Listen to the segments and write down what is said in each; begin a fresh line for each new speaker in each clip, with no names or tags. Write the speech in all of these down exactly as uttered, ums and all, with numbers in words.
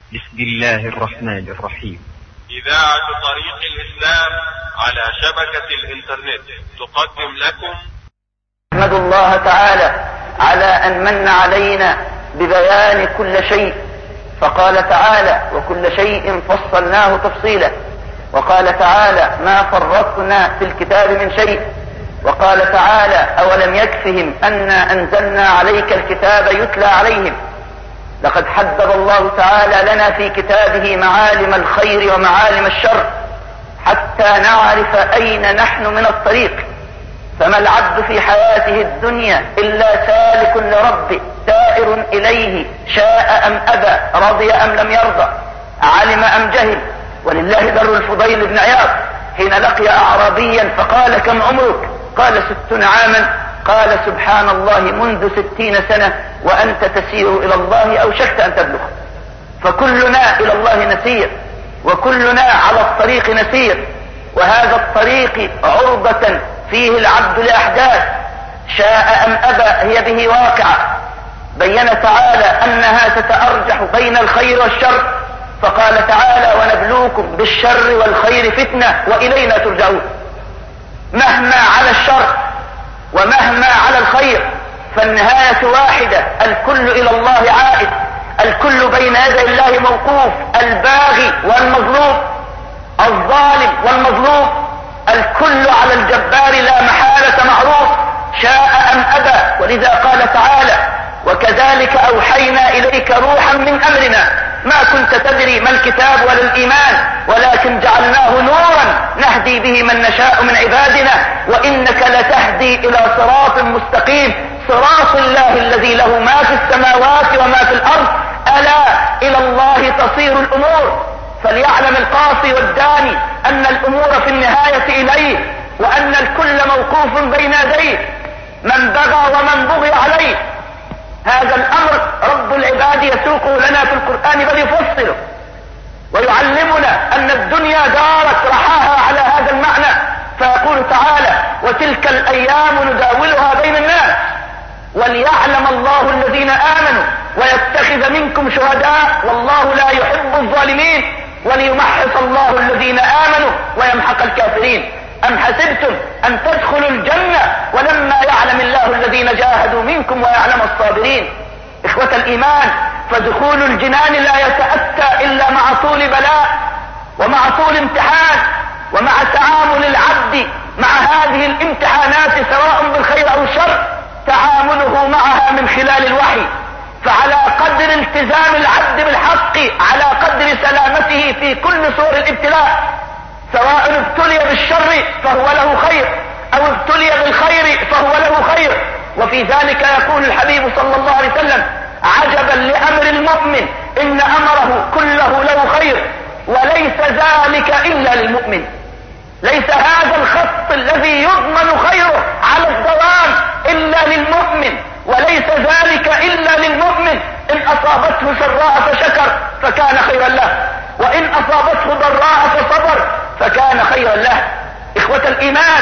بسم الله الرحمن الرحيم.
إذاعة طريق الإسلام على شبكة الإنترنت تقدم لكم.
نحمد الله تعالى على أن من علينا ببيان كل شيء، فقال تعالى: وكل شيء فصلناه تفصيلا. وقال تعالى: ما فرطنا في الكتاب من شيء. وقال تعالى: أولم يكفهم أنا أنزلنا عليك الكتاب يتلى عليهم. لقد حدد الله تعالى لنا في كتابه معالم الخير ومعالم الشر حتى نعرف أين نحن من الطريق. فما العبد في حياته الدنيا إلا سالك لربه سائر إليه، شاء أم أبى، رضي أم لم يرضى، علم أم جهل. ولله در الفضيل بن عياض حين لقي أعرابيا فقال: كم عمرك؟ قال: ستون عاما. قال: سبحان الله، منذ ستين سنة وأنت تسير إلى الله أوشكت أن تبلغ. فكلنا إلى الله نسير، وكلنا على الطريق نسير، وهذا الطريق عرضة فيه العبد لأحداث شاء أم أبى هي به واقعة. بين تعالى أنها تتأرجح بين الخير والشر، فقال تعالى: ونبلوكم بالشر والخير فتنة وإلينا ترجعون. مهما على الشر ومهما على الخير فالنهاية واحدة، الكل إلى الله عائد، الكل بين يدي الله موقوف، الباغي والمظلوم، الظالم والمظلوم، الكل على الجبار لا محالة معروف شاء أم أبى. ولذا قال تعالى: وكذلك أوحينا إليك روحا من أمرنا ما كنت تدري ما الكتاب ولا الإيمان ولكن جعلناه نورا نهدي به من نشاء من عبادنا وإنك لتهدي إلى صراط مستقيم، صراط الله الذي له ما في السماوات وما في الأرض، ألا إلى الله تصير الأمور. فليعلم القاصي والداني أن الأمور في النهاية إليه، وأن الكل موقوف بين يديه، من بغى ومن بغي عليه. هذا الأمر رب العباد يسوقه لنا في القرآن بل يفصله ويعلمنا أن الدنيا دارت رحاها على هذا المعنى، فيقول تعالى: وتلك الأيام نداولها بين الناس وليعلم الله الذين آمنوا ويتخذ منكم شهداء والله لا يحب الظالمين وليمحص الله الذين آمنوا ويمحق الكافرين. أم حسبتم أن تدخلوا الجنة ولما يعلم الله الذين جاهدوا منكم ويعلم الصابرين. إخوة الإيمان، فدخول الجنان لا يتأتى إلا مع طول بلاء ومع طول امتحان ومع تعامل العبد مع هذه الامتحانات سواء بالخير أو الشر، تعامله معها من خلال الوحي. فعلى قدر التزام العبد بالحق على قدر سلامته في كل صور الابتلاء، سواء ابتلي بالشر فهو له خير أو ابتلي بالخير فهو له خير. وفي ذلك يقول الحبيب صلى الله عليه وسلم: عجبا لأمر المؤمن إن أمره كله له خير وليس ذلك إلا للمؤمن. ليس هذا الخط الذي يضمن خيره على الدوام إلا للمؤمن، وليس ذلك إلا للمؤمن. إن أصابته سراء فشكر فكان خيرا له، وإن أصابته ضراء فصبر فكان خيرا له. إخوة الإيمان،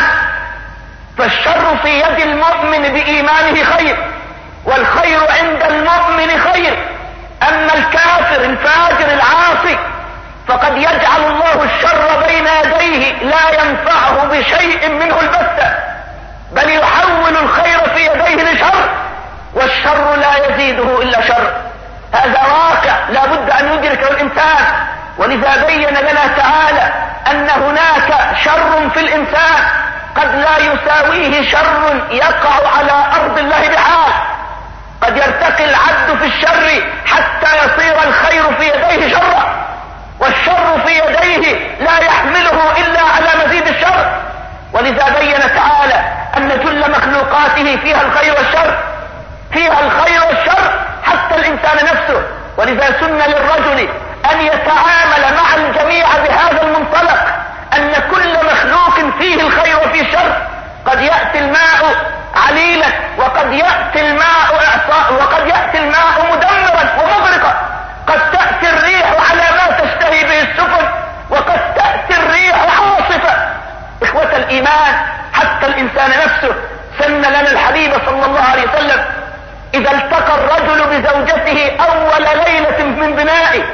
فالشر في يد المؤمن بإيمانه خير، والخير عند المؤمن خير. أما الكافر الفاجر العاصي فقد يجعل الله الشر بين يديه لا ينفعه بشيء منه البتة، بل يحول الخير في يديه لشر، والشر لا يزيده إلا شر. هذا واقع لا بد أن يدركه الإنسان. ولذا بين لنا تعالى أن هناك شر في الإنسان قد لا يساويه شر يقع على أرض الله بحال. قد يرتقي العبد في الشر حتى يصير الخير في يديه شرا، والشر في يديه لا يحمله إلا على مزيد الشر. ولذا بين تعالى أن كل مخلوقاته فيها الخير والشر، فيها الخير والشر حتى الإنسان نفسه. ولذا سن للرجل أن يتعامل مع الجميع بهذا المنطلق، أن كل مخلوق فيه الخير وفيه الشر. قد يأتي الماء عليلا وقد يأتي الماء إعصاء وقد يأتي الماء مدمرا ومغرقا. قد تأتي الريح على ما تشتهي به السفن وقد تأتي الريح عاصفة. إخوة الإيمان، حتى الإنسان نفسه سن لنا الحبيب صلى الله عليه وسلم إذا التقى الرجل بزوجته أول ليلة من بنائه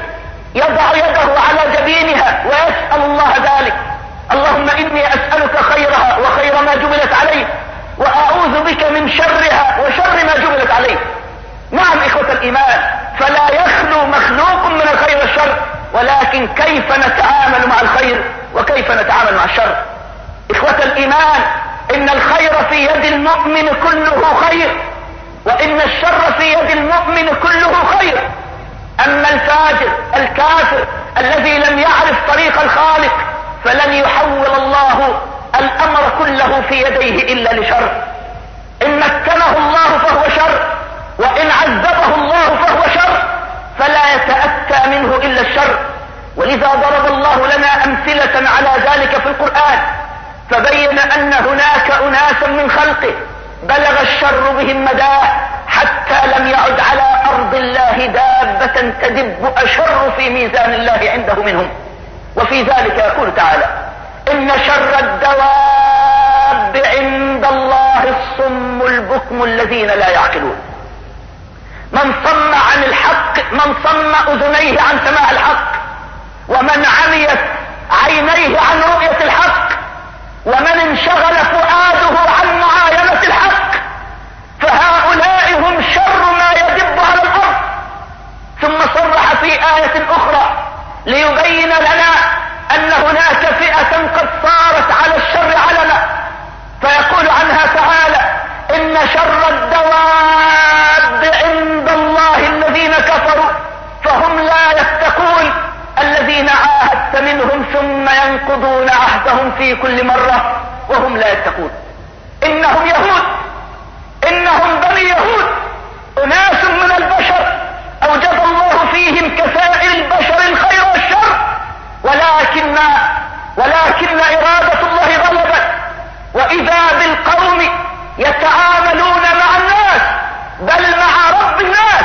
يضع يده على جبينها ويسأل الله ذلك: اللهم إني أسألك خيرها وخير ما جبلت عليه، وأعوذ بك من شرها وشر ما جبلت عليه. نعم إخوة الإيمان، فلا يخلو مخلوق من الخير والشر، ولكن كيف نتعامل مع الخير وكيف نتعامل مع الشر. إخوة الإيمان، إن الخير في يد المؤمن كله خير، وإن الشر في يد المؤمن كله خير. أما الفاجر الكافر الذي لم يعرف طريق الخالق فلن يحول الله الأمر كله في يديه إلا لشر. إن مكنه الله فهو شر، وإن عذبه الله فهو شر، فلا يتأتى منه إلا الشر. ولذا ضرب الله لنا أمثلة على ذلك في القرآن، فبين أن هناك أناسا من خلقه بلغ الشر بهم مداه حتى لم يعد على أرض الله دابة تدب أشر في ميزان الله عنده منهم. وفي ذلك يقول تعالى: إن شر الدواب عند الله الصم البكم الذين لا يعقلون. من صم عن الحق، من صم أذنيه عن سماع الحق، ومن عميت عينيه عن رؤية الحق، ومن انشغل فؤاده عن معاينة الحق، فهؤلاء هم شر ما يدب على الأرض. ثم صرح في آية أخرى ليبين لنا أن هناك فئة قد صارت على الشر علما، فيقول عنها تعالى: إن شر الدواب عند الله الذين كفروا فهم لا يتقون الذين عاهدت منهم ثم ينقضون عهدهم في كل مرة وهم لا يتقون. إنهم يهود، إنهم بني يهود، أناس من البشر أوجد الله فيهم كسائر البشر الخير والشر، ولكن ولكن إرادة الله غلبت، وإذا بالقوم يتعاملون مع الناس بل مع رب الناس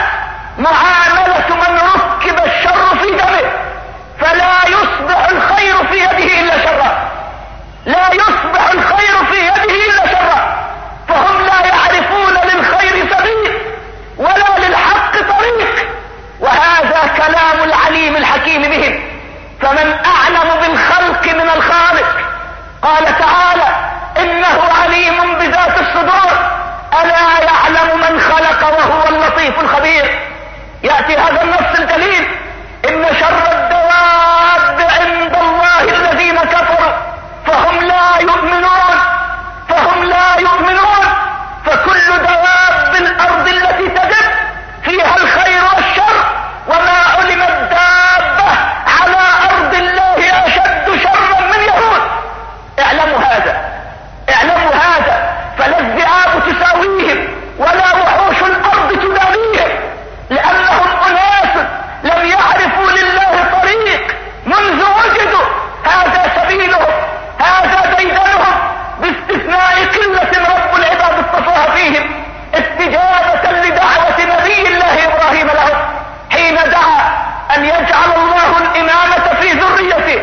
معاملة من ركب الشر في دمه، فلا يصبح الخير في يده إلا شرا، لا يصبح الخير في يده إلا شرا، فهم لا يعرفون للخير سبيل ولا للحق طريق. وهذا كلام العليم الحكيم بهم. فمن أعلم بالخلق من الخالق؟ قال تعالى: إنه عليم بذات الصدور، ألا يعلم من خلق وهو اللطيف الخبير. يأتي هذا النص الجليل: إن شر الدواب عند الله الذين كفروا فهم لا يؤمنون، فهم لا يؤمنون. فكل دواب الأرض التي تدب فيها الخير والشر، وما علمت دابة على أرض الله أشد شرا من يهود. اعلموا هذا، اعلموا هذا، فلا الذئاب تساويهم ولا وحوش الأرض تدانيهم، لأنهم أناس لم يعرفوا لله طريق منذ وجدوا. هذا سبيلهم، هذا ديدنهم، باستثناء قلة رب العباد اصطفاها فيهم استجابة لدعوة نبي الله إبراهيم له حين دعا أن يجعل الله الإمامة في ذريته.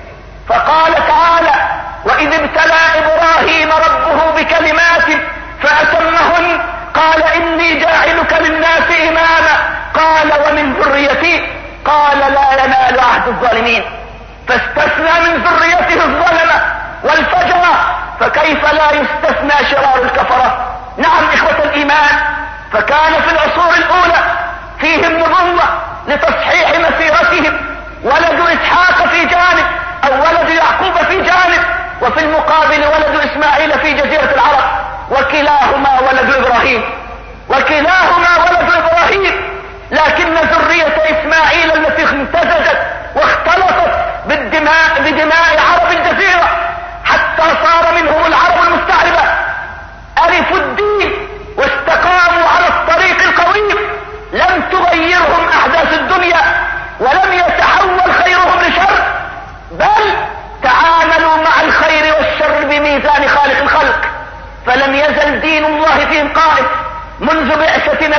فقال تعالى: وإذ ابتلى إبراهيم ربه بكلمات فأتمهن قال إني جاعلك للناس إماما قال ومن ذريتي قال لا ينال عهد الظالمين. فاستثنى من ذريته الظلمة والفجرة، فكيف لا يستثنى شرار الكفرة؟ نعم إخوة الإيمان، فكان في العصور الأولى فيهم نبوة لتصحيح مسيرتهم، ولد إسحاق في جانب أو ولد يعقوب في جانب، وفي المقابل ولد إسماعيل في جزيرة العرب، وكلاهما ولد إبراهيم، وكلاهما ولد إبراهيم. لكن ذرية إسماعيل التي امتزجت واختلطت بالدماء بدماء عرب الجزيرة حتى صار منهم العرب المستعربة، ألفوا الدين واستقاموا على الطريق القويم، لم تغيرهم أحداث الدنيا ولم يتحول خيرهم لشر، بل تعاملوا مع الخير والشر بميزان خالق الخلق. فلم يزل دين الله فيهم قائم منذ بعثة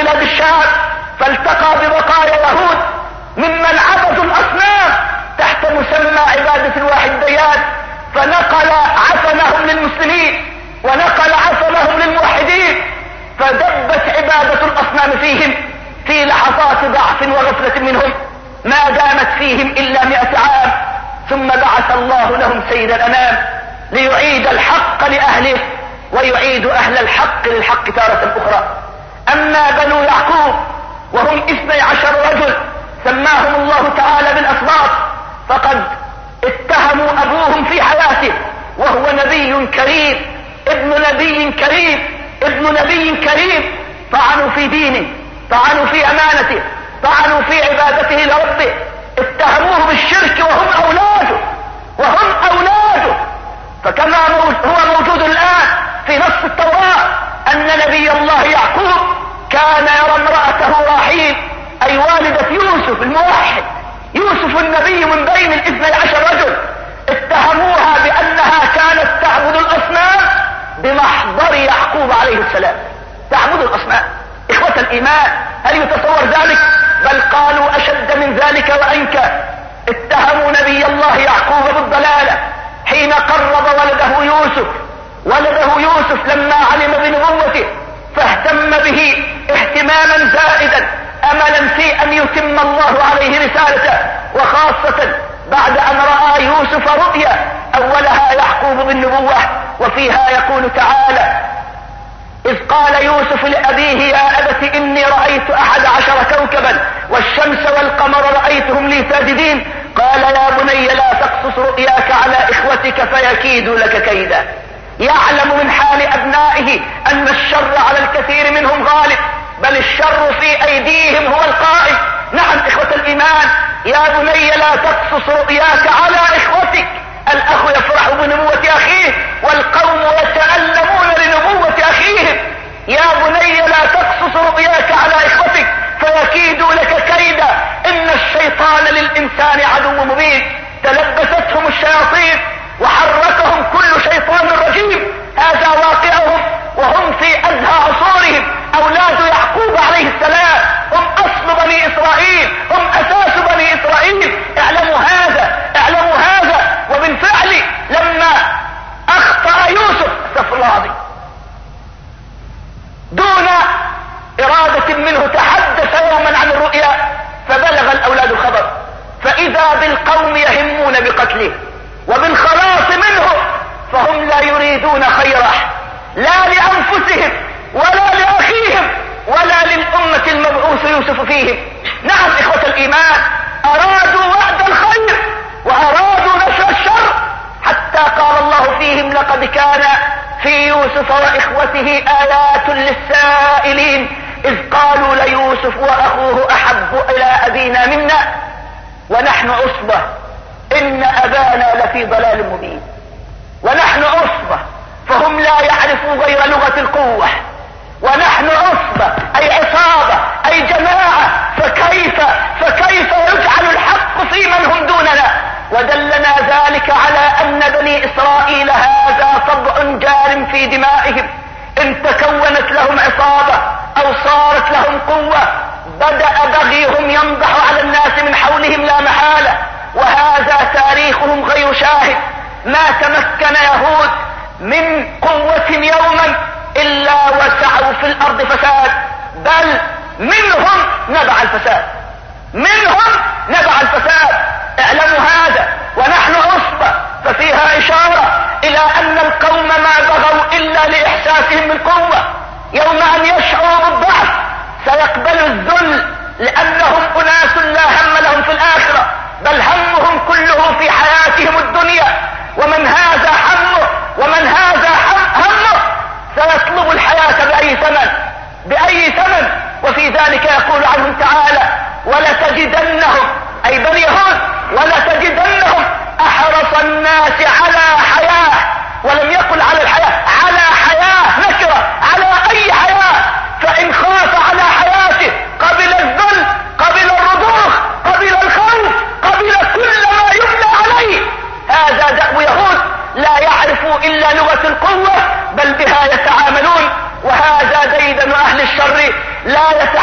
بلاد الشام فالتقى ببقايا يهود ممن عبدوا الأصنام تحت مسمى عبادة الواحد ديان، فنقل عفنهم للمسلمين ونقل عفنهم للموحدين، فدبت عبادة الأصنام فيهم في لحظات ضعف وغفلة منهم ما دامت فيهم إلا مئة عام، ثم بعث الله لهم سيد الأنام ليعيد الحق لأهله ويعيد أهل الحق للحق تارة أخرى. أما بنو يعقوب وهم اثني عشر رجل سماهم الله تعالى بالأسباط، فقد اتهموا أبوهم في حياته وهو نبي كريم ابن نبي كريم ابن نبي كريم، طعنوا في دينه، طعنوا في أمانته، طعنوا في عبادته لربه، اتهموه بالشرك وهم أولاده وهم أولاده. فكما هو موجود الآن في نص التوراة أن نبي الله يعقوب كان يرى امرأته راحيل أي والدة يوسف الموحد، يوسف النبي من بين الاثني عشر رجل، اتهموها بأنها كانت تعبد الأصنام بمحضر يعقوب عليه السلام، تعبد الأصنام. إخوة الإيمان، هل يتصور ذلك؟ بل قالوا أشد من ذلك وأنكى، اتهموا نبي الله يعقوب بالضلالة حين قرب ولده يوسف ولده يوسف لما علم بنبوته فاهتم به اهتماما زائدا املا في ان يتم الله عليه رسالته، وخاصة بعد ان رأى يوسف رؤيا اولها يعقوب بالنبوة، وفيها يقول تعالى: إذ قال يوسف لأبيه يا أبت إني رأيت أحد عشر كوكبا والشمس والقمر رأيتهم لي ساجدين، قال يا بني لا تقصص رؤياك على إخوتك فيكيدوا لك كيدا. يعلم من حال أبنائه أن الشر على الكثير منهم غالب، بل الشر في أيديهم هو القائم. نعم إخوة الإيمان، يا بني لا تقصص رؤياك على إخوتك. الأخ يفرح بنبوة أخيه والقوم يتألمون لنبوة أخيهم. يا بني لا تقصص رؤياك على إخوتك فيكيدوا لك كيدا، إن الشيطان للإنسان عدو مبين، تلبستهم الشياطين وحركهم كل شيطان رجيم. هذا واقعهم وهم في أزهى عصورهم، أولاد يعقوب عليه السلام، هم أصل بني إسرائيل، هم أساس بني إسرائيل. اعلموا هذا، اعلموا هذا. وبالفعل لما أخطأ يوسف استغفر الله العظيم دون إرادة منه تحدث يوما عن الرؤيا فبلغ الأولاد الخبر، فإذا بالقوم يهمون بقتله وبالخلاص منه، فهم لا يريدون خيره لا لأنفسهم ولا لأخيهم ولا للأمة المبعوث يوسف فيهم. نعم إخوة الإيمان، أرادوا وعد الخير وأرادوا نشر الشر، حتى قال الله فيهم: لقد كان في يوسف وإخوته آيات للسائلين إذ قالوا ليوسف وأخوه أحب إلى أبينا منا ونحن عصبة إن أبانا لفي ضلال مبين. ونحن عصبة، فهم لا يعرفوا غير لغة القوة، ونحن عصبة أي عصابة أي جماعة، فكيف فكيف يجعل الحق في من هم دوننا؟ ودلنا ذلك على أن بني إسرائيل هذا طبع جار في دمائهم، إن تكونت لهم عصابة أو صارت لهم قوة بدأ بغيهم ينضح على الناس من حولهم لا محالة، وهذا تاريخهم غير شاهد. ما تمكن يهود من قوة يوما إلا وسعوا في الأرض فساد، بل منهم نبع الفساد، منهم نبع الفساد. اعلموا هذا. ونحن عصبة، ففيها إشارة إلى أن القوم ما بغوا إلا لإحساسهم بالقوة. يوم أن يشعروا بالضعف سيقبلوا الذل، لأنهم أناس لا هم لهم في الآخرة، بل همهم كله في حياتهم الدنيا. ومن هذا همه ومن هذا همه سيطلب الحياة بأي ثمن، بأي ثمن. وفي ذلك يقول عنهم تعالى: ولتجدنهم أي بني يهود ولتجدنهم أحرص الناس على حياة، ولم يقل على الحياة، على حياة نكرة، على أي حياة. فإن خاف على حياته قبل الذل، قبل الرضوخ، قبل الخوف، قبل كل ما يبنى عليه. هذا دأب يهود، لا يعرفوا إلا لغة القوة بل بها يتعاملون. وهذا ديدن أهل الشر، لا يتعاملون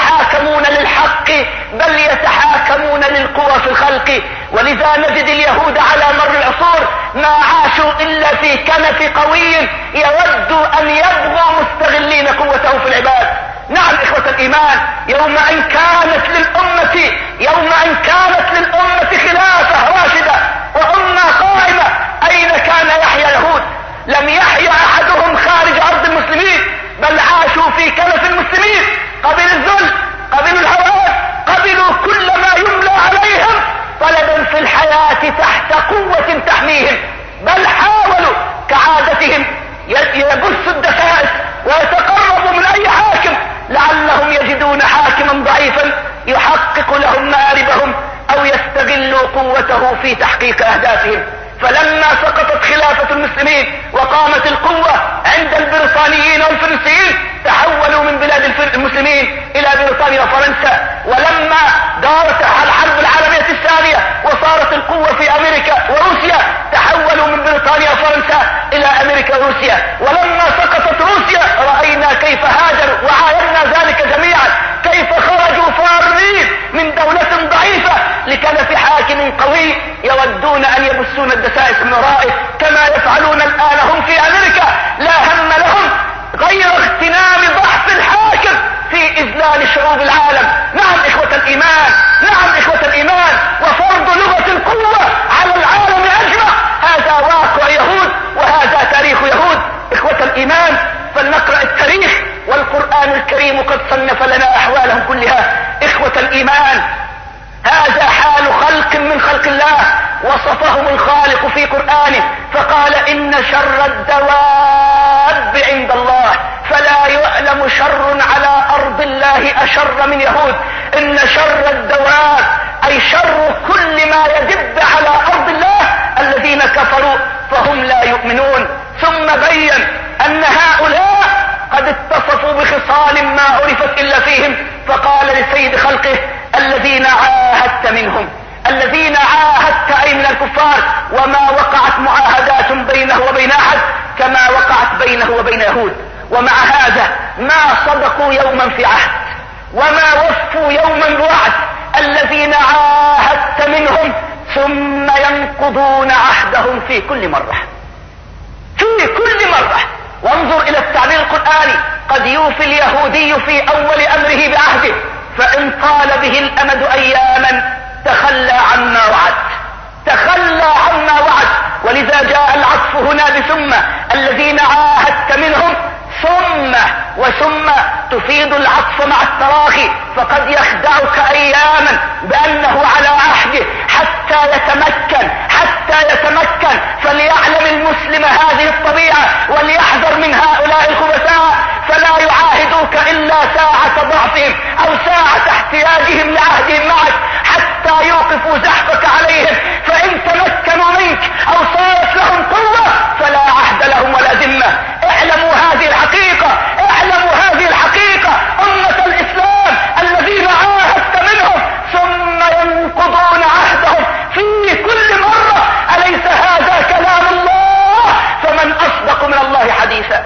بل يتحاكمون للقوى في الخلق. ولذا نجد اليهود على مر العصور ما عاشوا إلا في كنف قوي يود أن يبغوا مستغلين قوته في العباد. نعم إخوة الإيمان، يوم أن كانت للأمة يوم أن كانت للأمة خلافة راشدة وأمة قائمة، أين كان يحيى يهود؟ لم يحيى أحدهم خارج أرض المسلمين، بل عاشوا في كنف المسلمين، قبلوا الذل، قبلوا الهوان، قبلوا كل ما يملى عليهم طلبا في الحياة تحت قوة تحميهم، بل حاولوا كعادتهم يبثوا الدسائس ويتقربوا من أي حاكم لعلهم يجدون حاكما ضعيفا يحقق لهم مآربهم أو يستغلوا قوته في تحقيق أهدافهم. فلما سقطت خلافة المسلمين وقامت القوة عند البريطانيين والفرنسيين تحولوا من بلاد المسلمين إلى بريطانيا وفرنسا. ولما دارت الحرب العالمية الثانية وصارت القوة في أمريكا وروسيا تحولوا من بريطانيا وفرنسا إلى أمريكا وروسيا. ولما سقطت روسيا رأينا كيف هاجروا وعاينا ذلك جميعا، كيف خرجوا فارين من دولة ضعيفة لكنف حاكم قوي يودون أن يبثون الدسائس من ورائه، كما يفعلون الآن هم في أمريكا. لا هم لهم غير اغتنام ضعف الحاكم في إذلال شعوب العالم. نعم إخوة الإيمان، نعم إخوة الإيمان، وفرض لغة القوة على العالم أجمع. هذا واقع يهود وهذا تاريخ يهود. إخوة الإيمان، فلنقرأ التاريخ والقرآن الكريم قد صنف لنا أحوالهم كلها. إخوة الإيمان، هذا حال خلق من خلق الله وصفهم الخالق في قرآنه فقال إن شر الدواب عند الله، فلا يعلم شر على أرض الله أشر من يهود. إن شر الدواب أي شر كل ما يدب على أرض الله الذين كفروا فهم لا يؤمنون. ثم بين أن هؤلاء قد اتصفوا بخصال ما عرفت إلا فيهم، فقال لسيد خلقه الذين عاهدت منهم، الذين عاهدت أي من الكفار، وما وقعت معاهدات بينه وبين أحد كما وقعت بينه وبين يهود. ومع هذا ما صدقوا يوما في عهد وما وفوا يوما بوعد. الذين عاهدت منهم ثم ينقضون عهدهم في كل مرة، في كل مرة. وانظر إلى التعبير القرآني، قد يوفي اليهودي في أول أمره بعهده فإن طال به الأمد أياما تخلى عما وعد، تخلى عما وعد. ولذا جاء العطف هنا بثم، الذين عاهدت منهم ثم، وثم تفيد العطف مع التراخي، فقد يخدعك أياما بأنه على عهده حتى يتمكن، حتى يتمكن. فليعلم المسلم هذه الطبيعة وليحذر من هؤلاء الخبثاء، فلا يعاهدوك إلا ساعة ضعفهم أو ساعة احتياجهم لعهدهم معك حتى يوقفوا زحفك عليهم. فإن تمكنوا منك أو صارت لهم قوة فلا عهد لهم ولا ذمة. اعلموا هذه الحقيقة، اعلموا هذه الحقيقة أمة الإسلام، الذين عاهدت منهم ثم ينقضون عهدهم في كل مرة. أليس هذا كلام الله؟ فمن أصدق من الله حديثا؟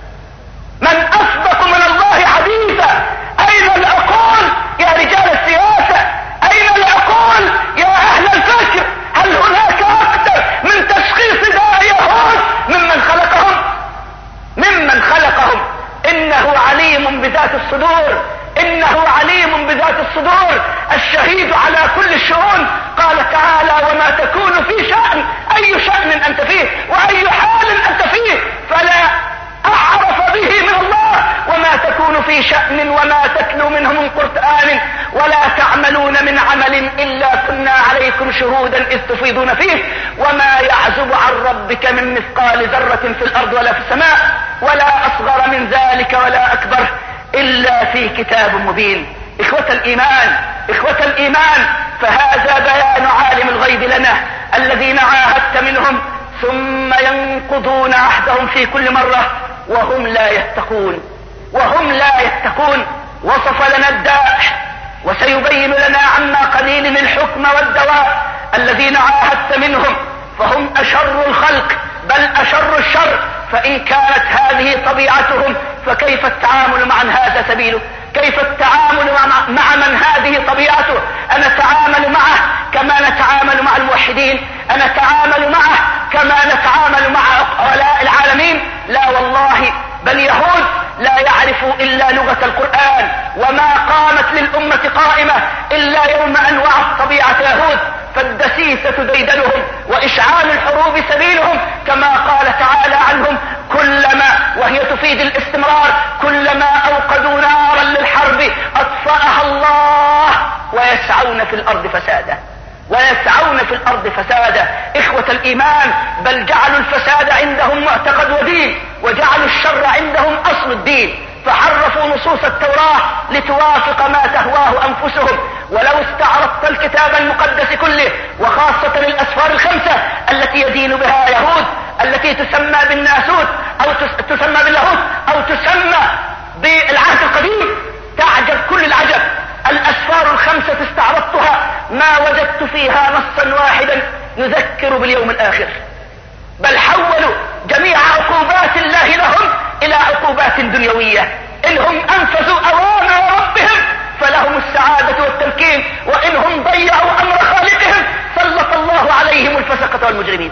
من أصدق من الله حديثا؟ أين العقول يا رجال السياسة؟ أين العقول يا أهل الفكر؟ هل هناك أكثر من تشخيص داء يهود ممن خلقهم؟ ممن خلقهم. إنه عليم بذات الصدور، إنه عليم بذات الصدور، الشهيد على كل الشؤون. قال تعالى وما تكون في شأن، أي شأن أنت فيه وأي حال أنت فيه فلا أعرف به من الله. وما تكون في شأن وما تتلو منه من قرآن ولا تعملون من عمل إلا كنا عليكم شهودا إذ تفيضون فيه وما يعزب عن ربك من مثقال ذرة في الأرض ولا في السماء ولا أصغر من ذلك ولا أكبر إلا في كتاب مبين. إخوة الإيمان، إخوة الإيمان، فهذا بيان عالم الغيب لنا، الذين عاهدت منهم ثم ينقضون عهدهم في كل مرة وهم لا يتقون، وهم لا يتقون. وصف لنا الداء وسيبين لنا عما قليل الحكم والدواء. الذين عاهدت منهم فهم أشر الخلق بل أشر الشر، فإن كانت هذه طبيعتهم فكيف التعامل مع هذا سبيله؟ كيف التعامل مع من هذه طبيعته؟ القيامة قائمة إلا يوم أن وعت طبيعة يهود، فالدسيسة ديدنهم وإشعال الحروب سبيلهم، كما قال تعالى عنهم كلما، وهي تفيد الاستمرار، كلما أوقدوا نارا للحرب أطفأها الله ويسعون في الأرض فسادا، ويسعون في الأرض فسادا. إخوة الإيمان، بل جعلوا الفساد عندهم معتقد ودين، وجعلوا الشر عندهم أصل الدين، فحرفوا نصوص التوراة لتوافق ما تهواه أنفسهم. ولو استعرضت الكتاب المقدس كله، وخاصة الأسفار الخمسة التي يدين بها يهود، التي تسمى بالناسوت أو تسمى باللاهوت أو تسمى بالعهد القديم، تعجب كل العجب. الأسفار الخمسة استعرضتها ما وجدت فيها نصا واحدا يذكر باليوم الآخر، بل حولوا جميع عقوبات الله لهم إلى عقوبات دنيوية. إنهم أنفذوا أوامر ربهم فلهم السعادة والتمكين، وإنهم ضيعوا أمر خالقهم سلط الله عليهم الفسقة والمجرمين.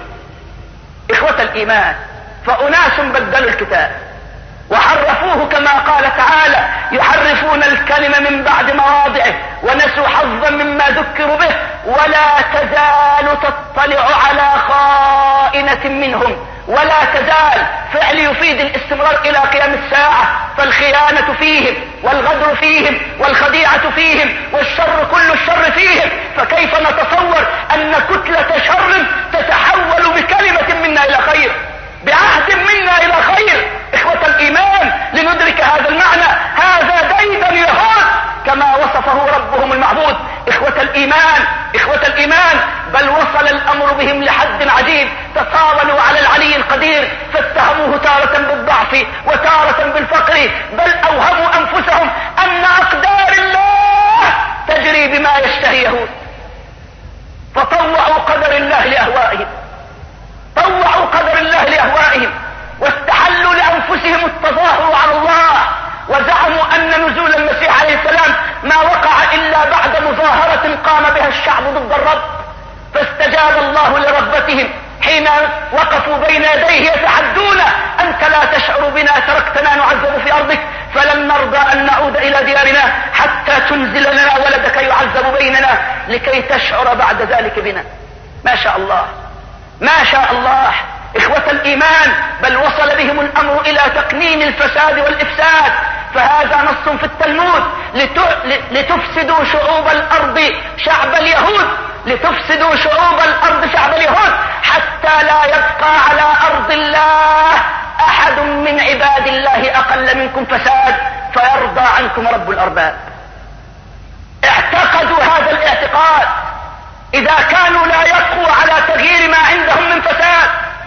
إخوة الإيمان، فأناس بدلوا الكتاب وحرفوه كما قال تعالى يحرفون الكلمة من بعد مواضعه ونسوا حظا مما ذكروا به، ولا تزال تطلع على خائنة منهم. ولا تزال فعل يفيد الاستمرار إلى قيام الساعة، فالخيانة فيهم والغدر فيهم والخديعة فيهم والشر كل الشر فيهم. فكيف نتصور أن كتلة شر تتحول بكلمة منا إلى خير، بعهد منا إلى خير؟ إخوة الإيمان، لندرك هذا المعنى، هذا ديدا يهود كما وصفه ربهم المعبود. إخوة الإيمان، إخوة الإيمان، بل وصل الأمر بهم لحد عجيب، تطاولوا على العلي القدير فاتهموه تارة بالضعف وتارة بالفقر، بل أوهموا أنفسهم أن أقدار الله تجري بما يشتهي يهود، فطوعوا قدر الله لأهوائهم، طوعوا قدر الله لأهوائهم، واستحلوا لأنفسهم التظاهر على الله، وزعموا أن نزول المسيح عليه السلام ما وقع إلا بعد مظاهرة قام بها الشعب ضد الرب، فاستجاب الله لرغبتهم حين وقفوا بين يديه يتحدون أنت لا تشعر بنا تركتنا نعذب في أرضك، فلن نرضى أن نعود إلى ديارنا حتى تنزل لنا ولدك يعذب بيننا لكي تشعر بعد ذلك بنا. ما شاء الله، ما شاء الله. إخوة الإيمان، بل وصل بهم الأمر إلى تقنين الفساد والإفساد، فهذا نص في التلمود لتفسدوا شعوب الأرض شعب اليهود، لتفسدوا شعوب الأرض شعب اليهود حتى لا يبقى على أرض الله أحد من عباد الله أقل منكم فساد فيرضى عنكم رب الأرباب. اعتقدوا هذا الاعتقاد، إذا كانوا لا يقوى على تغيير ما عندهم من فساد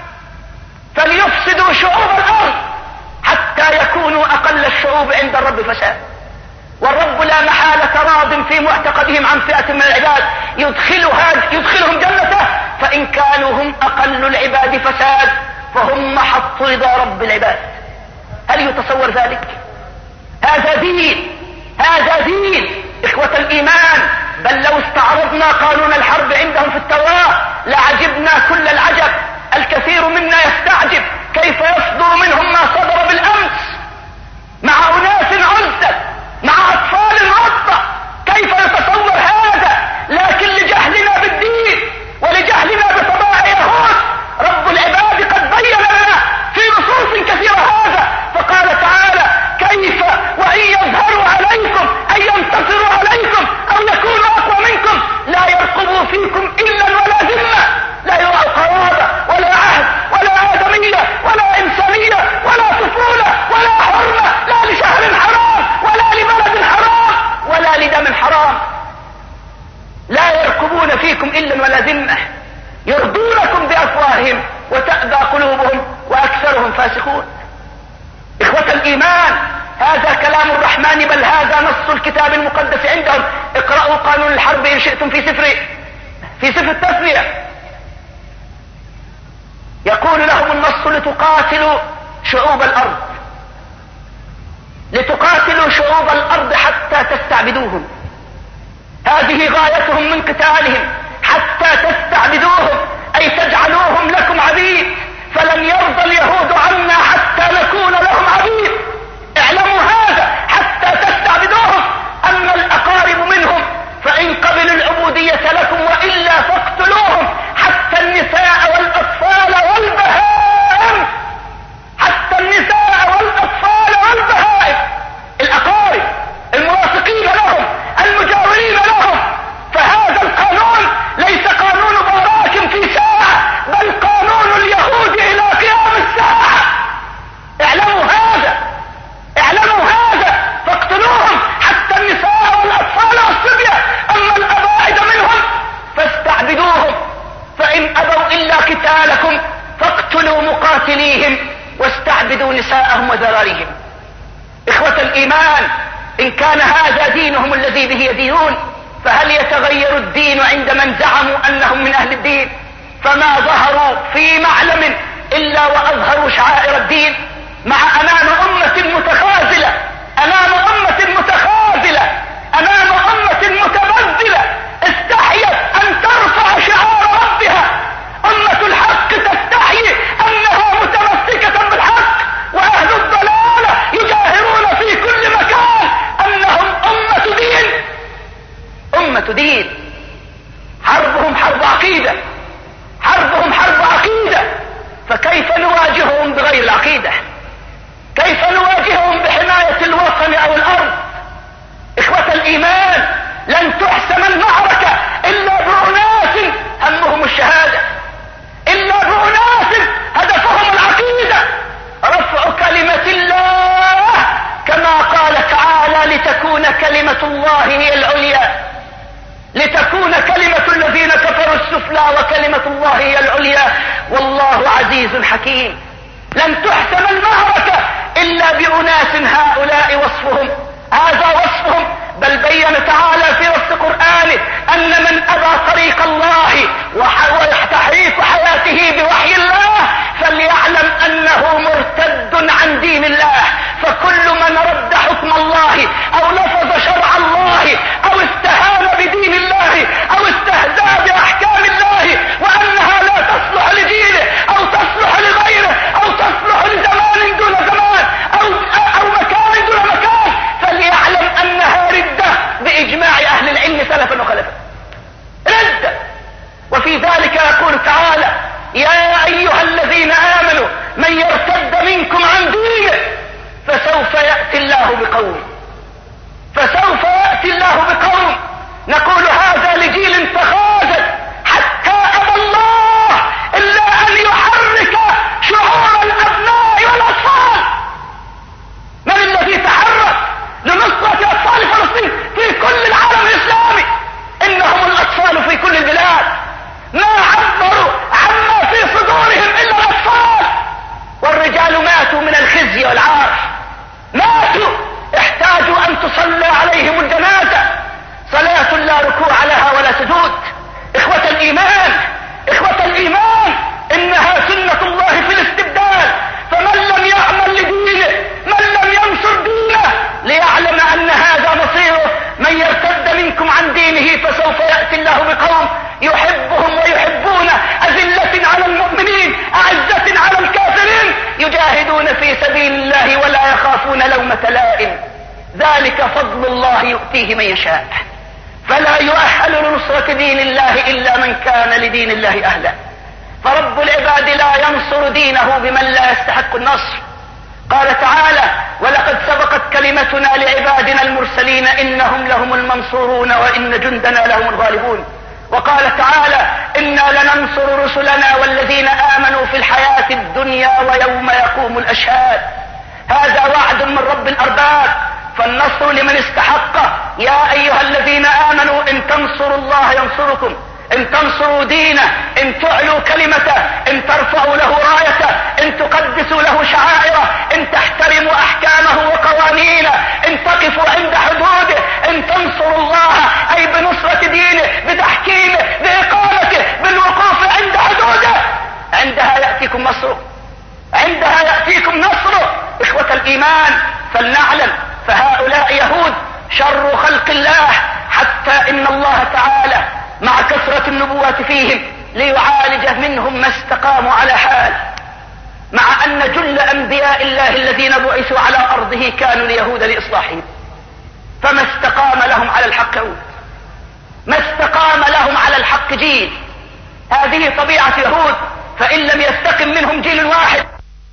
فليفسدوا شعوب الأرض حتى يكونوا أقل الشعوب عند الرب فساد. والرب لا محالة راض في معتقدهم عن فئة من العباد يدخلها يدخلهم جنته، فإن كانوا هم أقل العباد فساد فهم محط رضا رب العباد. هل يتصور ذلك؟ هذا دين، هذا دين. إخوة الإيمان، بل لو استعرضنا قانون الحرب عندهم في التوراة لعجبنا كل العجب. الكثير منا يستعجب كيف يصدر منهم ما صدر بالأمس مع أناس عزل، مع أطفال رضع، كيف يتصور هذا؟ لكن لجهلنا بالدين ولجهلنا بطباع يهود رب العباد قد بين لنا في نصوص كثيرة هذا، فقال تعالى كيف وإن يظهروا عليكم أن ينتصروا عليكم أو يكونوا أقوى منكم لا يرقبوا فيكم إلا ولا ذمة، لا يرعوا قرابة ولا عهد ولا آدمية ولا إنسانية ولا طفولة ولا حرمة، لا لشهر حرام ولا لبلد حرام ولا لدم حرام، لا يرقبون فيكم إلا ولا ذمة، يرضونكم بأفواههم وتأبى قلوبهم وأكثرهم فاسقون. إخوة الإيمان، هذا كلام الرحمن، بل هذا نص الكتاب المقدس عندهم. اقرأوا قانون الحرب إن شئتم في سفر في سفر التثنية، يقول لهم النص لتقاتلوا شعوب الأرض، لتقاتلوا شعوب الأرض حتى تستعبدوهم. هذه غايتهم من قتالهم، حتى تستعبدوهم أي تجعلوهم لكم عبيد. فلن يرضى اليهود عنا حتى نكون لهم عبيد. اعلموا هذا حتى تستعبدوهم. أما الأقارب منهم به يدينون. فهل يتغير الدين عند من زعموا أنهم من أهل الدين؟ فما ظهروا في معلم إلا وأظهروا شعائر الدين، مع أمام أمة متخاذلة، أمام أمة متخاذلة، أمام أمة متبذلة استحيت أن ترفع شعار ربها. أمة الحق تستحي أنها متمسكة بالحق، وأهل الضلالة يجاهرون في كل مكان أنهم أمة دين. أمة دين. حربهم حرب عقيدة، حربهم حرب عقيدة. فكيف نواجههم بغير العقيدة؟ كيف نواجههم بحماية الوطن أو الأرض؟ إخوة الإيمان، لن تحسم المعركة إلا بأناس همهم الشهادة، إلا بأناس هدفهم العقيدة، رفع كلمة الله كما قال تعالى: لتكون كلمة الله هي العليا، لتكون كلمة الذين كفروا السفلى وكلمة الله هي العليا والله عزيز حكيم. لن تحسم المعركة إلا بأناس هؤلاء وصفهم، هذا وصفهم. بل بين تعالى في وسط قرآنه أن من أبى طريق الله وتحريك حياته بوحي الله فليعلم أنه مرتد عن دين الله. فكل من رد حكم الله أو لفظ شرع الله أو استهان بدين الله أو استهزأ بأحكام الله وأنها لا تصلح لدينه أو تصلح لغيره أو تصلح لزمان دون زمان أو, أو مكان دون مكان، فليعلم أنها ردة بإجماع أهل العلم سلفا وخلفا، ردة. وفي ذلك يقول تعالى: يا أيها الذين آمنوا من يرتد منكم عن دينه فسوف يأتي الله بقوم، فسوف يأتي الله بقوم. نقول هذا لجيل تخاذل حتى أبى الله إلا أن يحرك شعور الأبناء والأطفال. من الذي تحرك لنصرة أطفال فلسطين في كل العالم الإسلامي؟ إنهم الأطفال في كل البلاد، ما عبروا عما في صدورهم إلا الأطفال. والرجال ماتوا من الخزي والعار، ماتوا، احتاجوا أن تصلى عليهم الجنازة، صلاة لا ركوع لها ولا سجود. إخوة الإيمان، إخوة الإيمان، إنها سنة الله في الاستبدال. فمن لم يعمل لدينه، من لم ينصر دينه، ليعلم أن هذا مصيره. من يرتد منكم عن دينه فسوف يأتي الله بقوم يحبهم ويحبونه، أذلة على المؤمنين أعزة على الكافرين، يجاهدون في سبيل الله ولا يخافون لومة لائم. ذلك فضل الله يؤتيه من يشاء. فلا يؤهل لنصرة دين الله إلا من كان لدين الله أهلا. فرب العباد لا ينصر دينه بمن لا يستحق النصر. قال تعالى: ولقد سبقت كلمتنا لعبادنا المرسلين إنهم لهم المنصورون وإن جندنا لهم الغالبون. وقال تعالى: إنا لننصر رسلنا والذين آمنوا في الحياة الدنيا ويوم يقوم الأشهاد. هذا وعد من رب الأرباب، فالنصر لمن استحقه. يا أيها الذين آمنوا إن تنصروا الله ينصركم، إن تنصروا دينه، إن تعلوا كلمته، إن ترفعوا له رايته، إن تقدسوا له شعائره، إن تحترموا أحكامه وقوانينه، إن تقفوا عند حدوده، إن تنصروا الله أي بنصرة دينه، بتحكيمه، بإقامته، بالوقوف عند حدوده، عندها يأتيكم نصره، عندها يأتيكم نصره. إخوة الإيمان، فلنعلم فهؤلاء يهود شر خلق الله، حتى إن الله تعالى مع كثرة النبوات فيهم ليعالج منهم ما استقاموا على حال، مع أن جل أنبياء الله الذين بعثوا على أرضه كانوا اليهود لإصلاحهم، فما استقام لهم على الحق عود، ما استقام لهم على الحق جيل. هذه طبيعة يهود، فإن لم يستقم منهم جيل واحد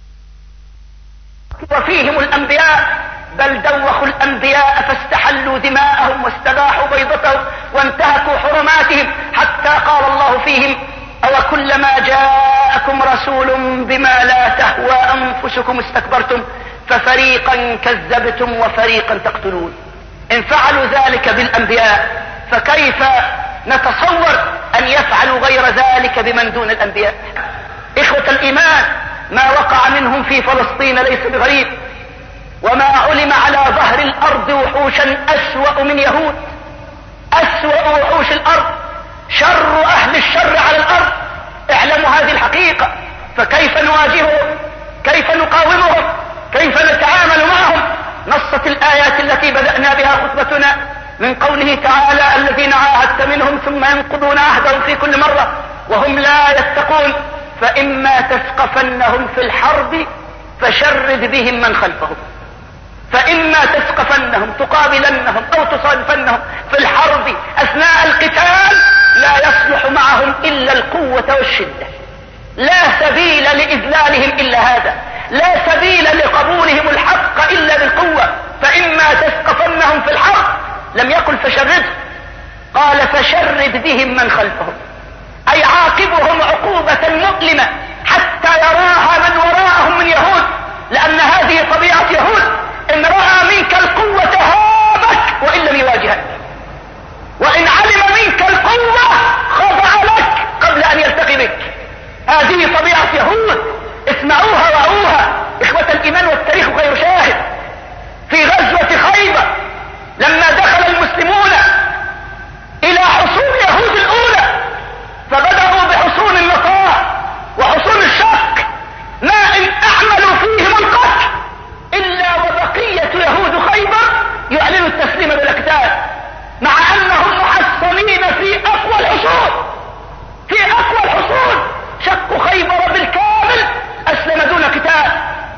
وفيهم الأنبياء بل دوخوا الأنبياء فاستحلوا دماءهم واستباحوا بيضتهم وانتهكوا حرماتهم، حتى قال الله فيهم: أو كلما جاءكم رسول بما لا تهوى أنفسكم استكبرتم ففريقا كذبتم وفريقا تقتلون. إن فعلوا ذلك بالأنبياء فكيف نتصور أن يفعلوا غير ذلك بمن دون الأنبياء؟ إخوة الإيمان، ما وقع منهم في فلسطين ليس بغريب، وما علم على ظهر الأرض وحوشا أسوأ من يهود. نقاومهم؟ كيف نتعامل معهم؟ نصت الآيات التي بدأنا بها خطبتنا من قوله تعالى: الذين عاهدت منهم ثم ينقضون عهدهم في كل مرة وهم لا يتقون فإما تثقفنهم في الحرب فشرد بهم من خلفهم. فإما تثقفنهم، تقابلنهم أو تصادفنهم في الحرب أثناء القتال، لا يصلح معهم إلا القوة والشدة، لا سبيل لإذلالهم إلا هذا، لا سبيل لقبولهم الحق إلا بالقوة. فإما تثقفنهم في الحرب، لم يقل فشرد، قال فشرد بهم من خلفهم، أي عاقبهم عقوبة مؤلمة حتى يراها من وراءهم من يهود، لأن هذه طبيعة يهود، إن رأى منك القوة هابك وإن لم يواجهك، وإن علم منك القوة خضع لك قبل أن يلتقي بك. هذه طبيعة يهود، اسمعوها وعوها إخوة الإيمان، والتاريخ غير شاهد. في غزوة خيبر لما دخل المسلمون إلى حصون يهود الأولى، فبدأوا بحصون النطاع وحصون الشق، ما إن أعملوا فيهم القتل إلا وبقية يهود خيبر يعلنوا التسليم بالاقتال، مع أنهم محصنين في أقوى الحصون، في أقوى الحصون. شقوا خيبر بالكامل، أسلم دون قتال،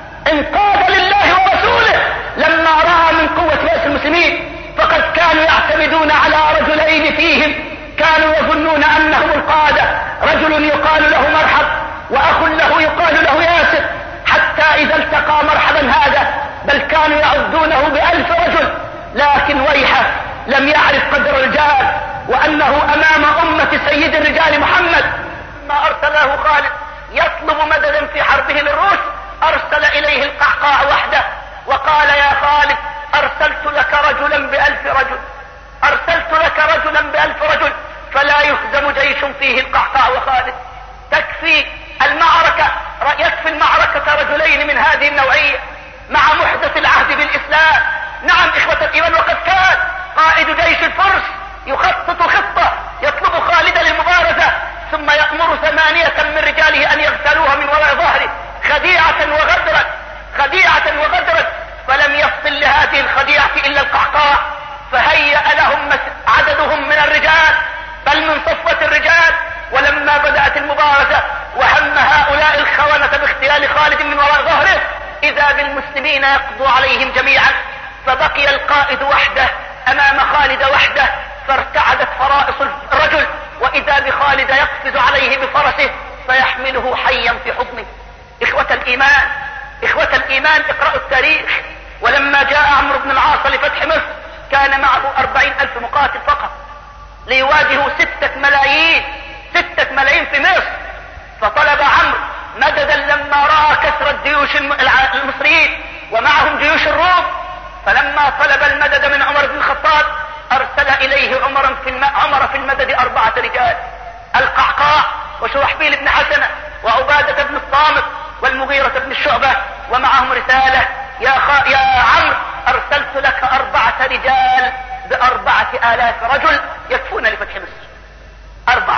انقاد لله ورسوله لما رأى من قوة بأس المسلمين. فقد كانوا يعتمدون على رجلين فيهم، كانوا يظنون أنهم القادة، رجل يقال له مرحب وأخ له يقال له ياسر، حتى إذا التقى مرحبا هذا، بل كانوا يعدونه بألف رجل، لكن ويحه لم يعرف قدر الرجال، وأنه أمام أمة سيد الرجال محمد. ما أرسله خالد يطلب مددا في حربه للروس، أرسل إليه القعقاع وحده وقال: يا خالد، أرسلت لك رجلا بألف رجل، أرسلت لك رجلا بألف رجل، فلا يهزم جيش فيه القعقاع وخالد. تكفي المعركة، يكفي المعركة رجلين من هذه النوعية مع محدث العهد بالإسلام. نعم إخوة الإيمان، وقد كان قائد جيش الفرس يخطط خطة يطلب خالد للمبارزة، ثم يأمر ثمانية من رجاله أن يغتالوها من وراء ظهره خديعة وغدرا، خديعة وغدرا، فلم يصل لهذه الخديعة إلا القعقاع، فهيأ لهم عددهم من الرجال بل من صفوة الرجال. ولما بدأت المبارزة وهم هؤلاء الخونة باغتيال خالد من وراء ظهره، إذا بالمسلمين يقضوا عليهم جميعا، فبقي القائد وحده أمام خالد وحده، فارتعدت فرائص الرجل، وإذا بخالد يقفز عليه بفرسه فيحمله حيا في حضنه. إخوة الإيمان، إخوة الإيمان، اقرأوا التاريخ. ولما جاء عمرو بن العاص لفتح مصر كان معه أربعين ألف مقاتل فقط ليواجهوا ستة ملايين، ستة ملايين في مصر. فطلب عمرو مددا لما رأى كثرة جيوش المصريين ومعهم جيوش الروم، فلما طلب المدد من عمر بن الخطاب أرسل إليه عمر في, الم... عمر في المدد أربعة رجال: القعقاع وشرحبيل بن حسنة وعبادة بن الصامت والمغيرة بن الشعبة، ومعهم رسالة: يا, خ... يا عمرو، أرسلت لك أربعة رجال بأربعة آلاف رجل يكفون لفتح مصر. أربعة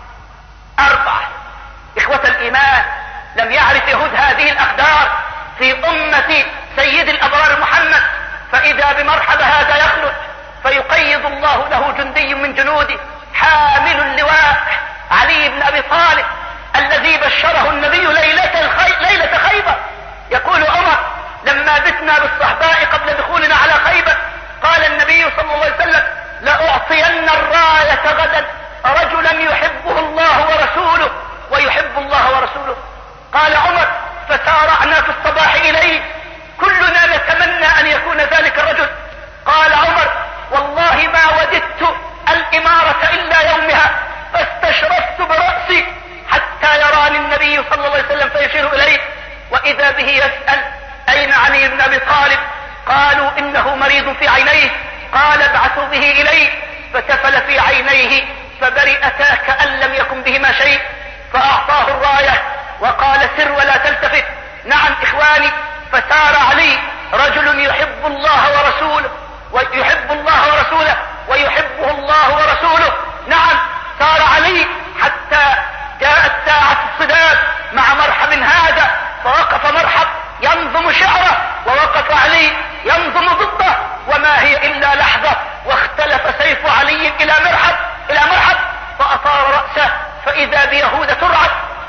أربعة إخوة الإيمان، لم يعرف يهود هذه الأقدار في أمة سيد الأبرار محمد، فإذا بمرحب هذا يخرج فيقيض الله له جندي من جنوده حامل اللواء، علي بن أبي طالب الذي بشره النبي ليلة, الخي... ليلة خيبر. يقول عمر: لما بتنا بالصحباء قبل دخولنا على خيبر، قال النبي صلى الله عليه وسلم: لأعطين الراية غدا رجلا يحبه الله ورسوله ويحب الله ورسوله. قال عمر: فسارعنا في الصباح إليه، كلنا نتمنى أن يكون ذلك الرجل. قال عمر: والله ما وددت الإمارة إلا يومها، فاستشرفت برأسي حتى يراني النبي صلى الله عليه وسلم فيشير إليه، وإذا به يسأل: أين علي بن أبي طالب؟ قالوا: إنه مريض في عينيه. قال: ابعثوا به إليه. فتفل في عينيه فبرئتا كأن لم يكن بهما شيء، فأعطاه الراية وقال: سر ولا تلتفت. نعم إخواني، فسار علي رجل يحب الله ورسوله ويحب الله ورسوله ويحبه الله ورسوله. نعم، سار علي حتى جاءت ساعة الصدام مع مرحب هذا، فوقف مرحب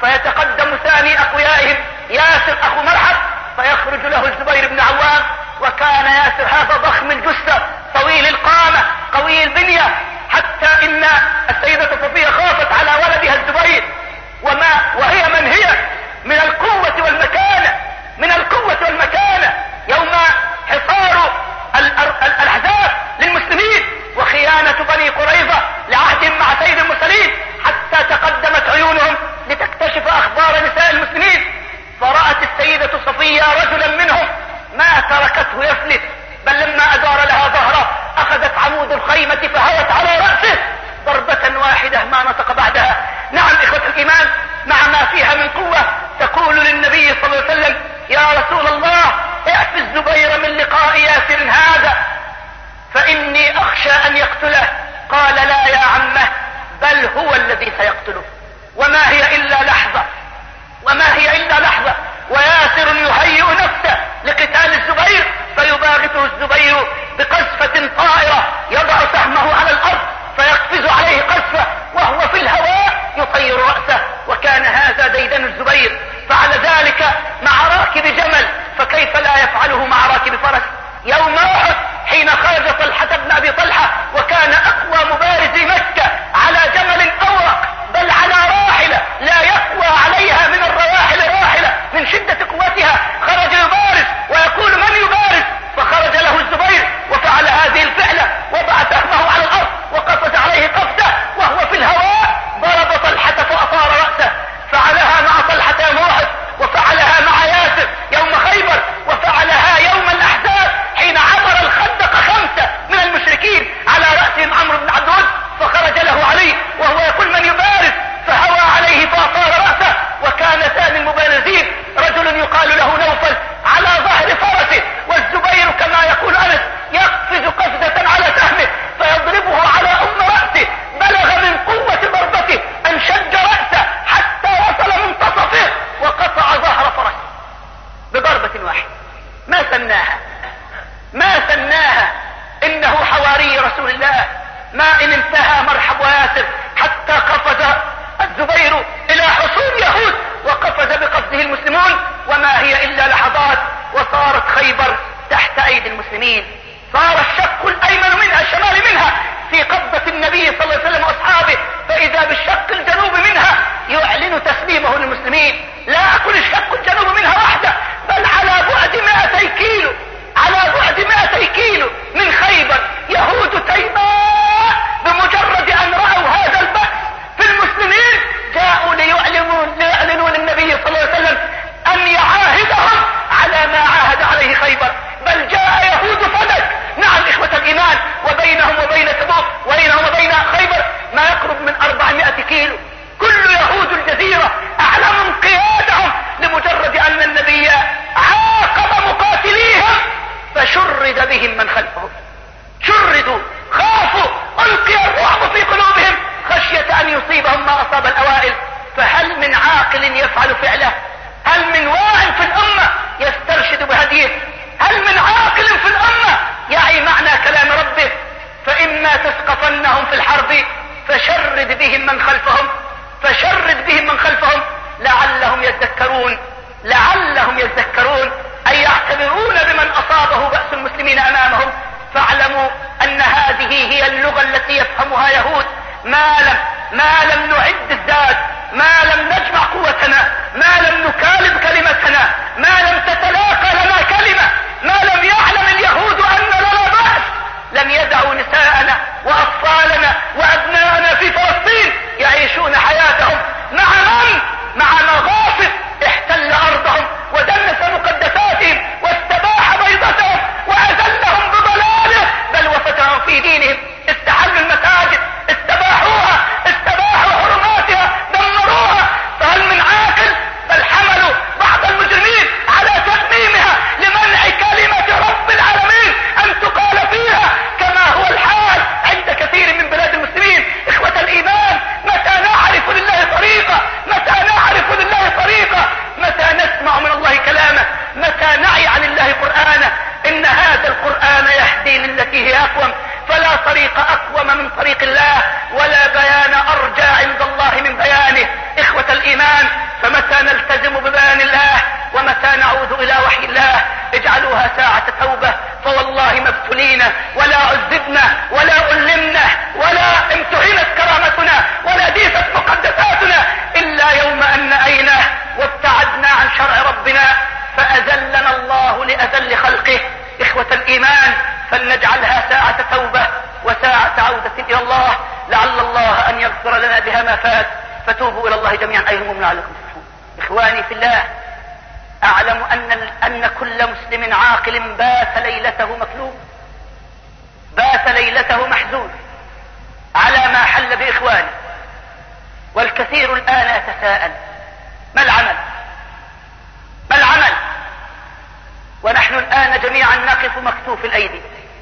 فيتقدم ثاني أقويائهم ياسر أخو مرحب، فيخرج له الزبير بن عوام، وكان ياسر هذا ضخم الجثة طويل القامة قوي البنية، حتى إن السيدة صفية خافت على ولدها الزبير، وما وهي من هي من القوة والمكانة، من القوة والمكانة يوم حصار الأحزاب للمسلمين وخيانة بني قريظة لعهدهم مع سيد المرسلين، حتى تقدمت عيونهم لتكتشف أخبار نساء المسلمين، فرأت السيدة صفية رجلا منهم ما تركته يفلت، بل لما أدار لها ظهره أخذت عمود الخيمة فهوت على رأسه ضربة واحدة ما نطق بعدها. نعم إخوة الإيمان، مع ما فيها من قوة تقول للنبي صلى الله عليه وسلم: يا رسول الله اعف الزبير من لقاء ياسر هذا فإني أخشى أن يقتله. قال: لا يا عمه، بل هو الذي سيقتله، وما هي إلا لحظة، وما هي إلا لحظة، وياسر يهيئ نفسه لقتال الزبير، فيباغته الزبير بقذفة طائرة يضع سهمه على الأرض فيقفز عليه قذفة وهو في الهواء يطير رأسه، وكان هذا ديدن الزبير. فعل ذلك مع راكب جمل، فكيف لا يفعله مع راكب فرس؟ يوم أحد حين خرج طلحة بن أبي طلحة وكان أقوى مبارزي مكة على جمل أورق، بل على راحلة لا يقوى عليها من الرواحل راحلة من شدة قوتها، خرج يبارز ويقول: من يبارز؟ فخرج له الزبير وفعل هذه الفعلة، وضع سهمه على الأرض وقفز عليه قفزة وهو في الهواء، ضرب طلحة فأطار رأسه. فعلها مع طلحة يوم أحد، وفعلها مع ياسر يوم خيبر، وفعلها يوم الأحزاب حين عبر الخندق خمسة من المشركين على رأسهم عمرو بن عبد الود، فخرج له علي وهو يقول: من يبارز؟ فهوى عليه فأطار رأسه. وكان ثاني المبارزين رجل يقال له نوفل على ظهر فرسه، والزبير كما يقول أنس يقفز قفزة على سهمه فيضربه على أم رأسه، بلغ من قوة ضربته أن شج رأسه حتى وصل منتصفه وقطع ظهر فرسه بضربة واحدة. ما سناها ما سناها إنه حواري رسول الله. ما إن انتهى مرحب وياسر حتى قفز الزبير إلى حصون يهود وقفز بقفزه المسلمون، وما هي إلا لحظات وصارت خيبر تحت أيدي المسلمين. صار الشق الأيمن منها الشمال منها في قبضة النبي صلى الله عليه وسلم وأصحابه، فإذا بالشق الجنوب منها يعلن تسليمه للمسلمين. لا أقول الشق الجنوب منها وحده، بل على بعد مئتي كيلو، على بعد مئتي كيلو من خيبر يهود تيماء بمجرد أن رأوا هذا البأس في المسلمين جاءوا ليعلنوا, ليعلنوا للنبي صلى الله عليه وسلم أن يعاهدهم على ما عاهد عليه خيبر، بل جاء يهود فلك. نعم إخوة الإيمان، وبينهم وبين تبوك وبينهم وبين خيبر ما يقرب من أربعمائة كيلو. كل يهود الجزيرة أعلموا انقيادهم لمجرد أن النبي عاقب مقاتليهم فشرد بهم من خلفهم، شردوا، خافوا، ألقي الرعب في قلوبهم خشية أن يصيبهم ما أصاب الأوائل. فهل من عاقل يفعل فعله؟ هل من واع في الأمة يسترشد بهديه؟ هل من عاقل في الأمة يعي معنى كلام ربه؟ فإما تثقفنهم في الحرب فشرد بهم من خلفهم، فشرد بهم من خلفهم لعلهم يذكرون، لعلهم يذكرون أي يعتبرون بمن أصابه بأس المسلمين أمامهم. فاعلموا أن هذه هي اللغة التي يفهمها يهود. ما لم ما لم نعد الزاد، ما لم نجمع قوتنا، ما لم نكالب كلمتنا، ما لم تتلاقى لنا كلمة، ما لم يعلم اليهود أن لنا بأس، لم يدعوا نساءنا وأطفالنا وأبناءنا في فلسطين يعيشون حياتهم مع من؟ مع مغاصب احتل أرضهم ودنس مقدساتهم واستباح بيضتهم وأذلهم بضلاله، بل وفتحوا في دينهم، استحلوا المساجد، استباحوها، استباحوا حرماتها، دمروها. فهل من عاقل؟ بل حملوا بعض المجرمين على تأميمها لمنع كلمة رب العالمين أن تقال فيها، كما هو الحال عند كثير من بلاد المسلمين. إخوة الإيمان، متى نعرف لله طريقة؟ متى نعرف لله طريقة؟ متى نسمع من الله كلامه؟ متى نعي عن الله قرآنه؟ إن هذا القرآن يهدي للتي هي أقوم، فلا طريق أقوم من طريق الله، ولا بيان أرجى عند الله من بيانه. إخوة الإيمان، إلى الله لعل الله أن يغفر لنا بها ما فات، فتوبوا إلى الله جميعا أيها المؤمنون لعلكم تفلحون. إخواني في الله، أعلم أن, أن كل مسلم عاقل بات ليلته مكلوب، بات ليلته محزون على ما حل بإخوانه، والكثير الآن يتساءل ما العمل؟ ما العمل؟ ونحن الآن جميعا نقف مكتوف الأيدي.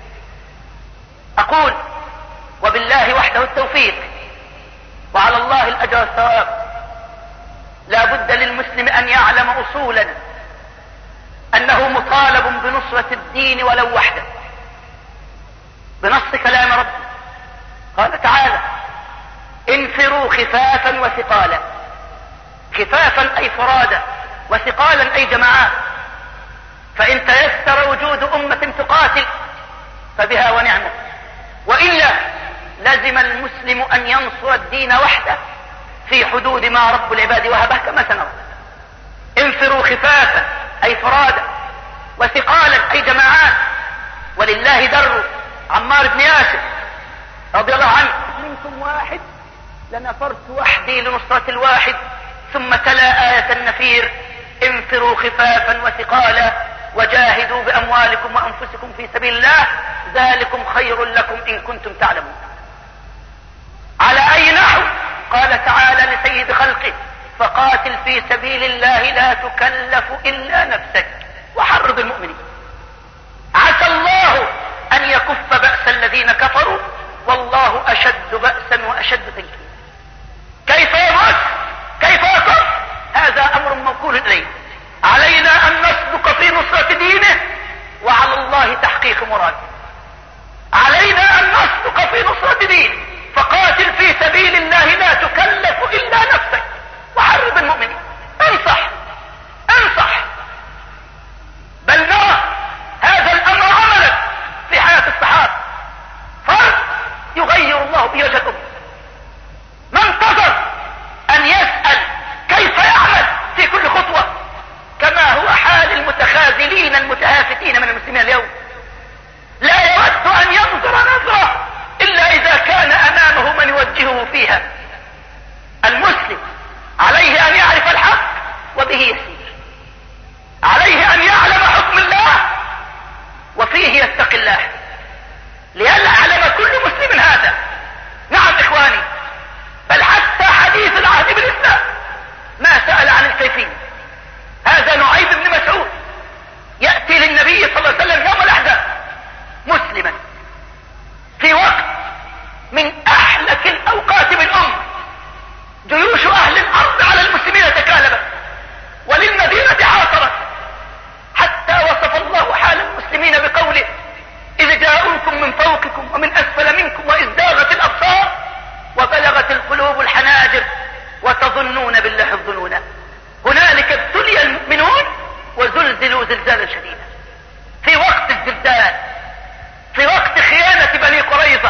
أقول وبالله وحده التوفيق وعلى الله الأجر والثواب. لا بد للمسلم أن يعلم أصولا أنه مطالب بنصرة الدين ولو وحده، بنص كلام ربه. قال تعالى: انفروا خفافا وثقالا. خفافا أي فرادا، وثقالا أي جماعات. فإن تيسر وجود أمة تقاتل فبها ونعمة، وإلا لزم المسلم أن ينصر الدين وحده في حدود ما رب العباد وهبه كما سنرى. انفروا خفافا أي فرادا، وثقالا أي جماعات. ولله در عمار بن ياسر رضي الله عنه: منكم واحد لنفرت وحدي لنصرة الواحد. ثم تلا آية النفير: انفروا خفافا وثقالا وجاهدوا بأموالكم وأنفسكم في سبيل الله ذلكم خير لكم إن كنتم تعلمون. على أي نحو؟ قال تعالى لسيد خلقه: فقاتل في سبيل الله لا تكلف إلا نفسك وحرض المؤمنين. عسى الله أن يكف بأس الذين كفروا والله أشد بأسا وأشد تنكيلا. كيف يموت؟ كيف يكف؟ هذا أمر موكول إليه. علينا أن نصدق في نصرة دينه وعلى الله تحقيق مراده. علينا أن نصدق في نصرة دينه. فقاتل في سبيل الله لا تكلف إلا نفسك وحرض المؤمنين. انصح انصح. بل نرى هذا الأمر عملا في حياة الصحابة. فرد يغير الله به وجه الأمة. ما انتظر أن يسأل كيف يعمل في كل خطوة، كما هو حال المتخاذلين المتهافتين من المسلمين اليوم. لا يود أن ينظر نظرة إلا إذا كان أمامه من يوجهه فيها. المسلم عليه أن يعرف الحق وبه يسير، عليه أن يعلم حكم الله وفيه يتقي الله، ليعلم كل مسلم هذا. نعم إخواني، بل حتى حديث العهد بالإسلام ما سأل عن الكيفية. هذا نعيم بن مسعود يأتي للنبي صلى الله عليه وسلم يوم الأحزاب مسلما في وقت من أحلك الأوقات بالأمة. جيوش أهل الأرض على المسلمين تكالبت وللمدينة حاصرت، حتى وصف الله حال المسلمين بقوله: إذ جاءوكم من فوقكم ومن أسفل منكم وإذ زاغت الأبصار وبلغت القلوب الحناجر وتظنون بالله الظنونا. هنالك ابتلي المؤمنون وزلزلوا زلزالا شديدا. في وقت الزلزال، في وقت خيانة بني قريظة،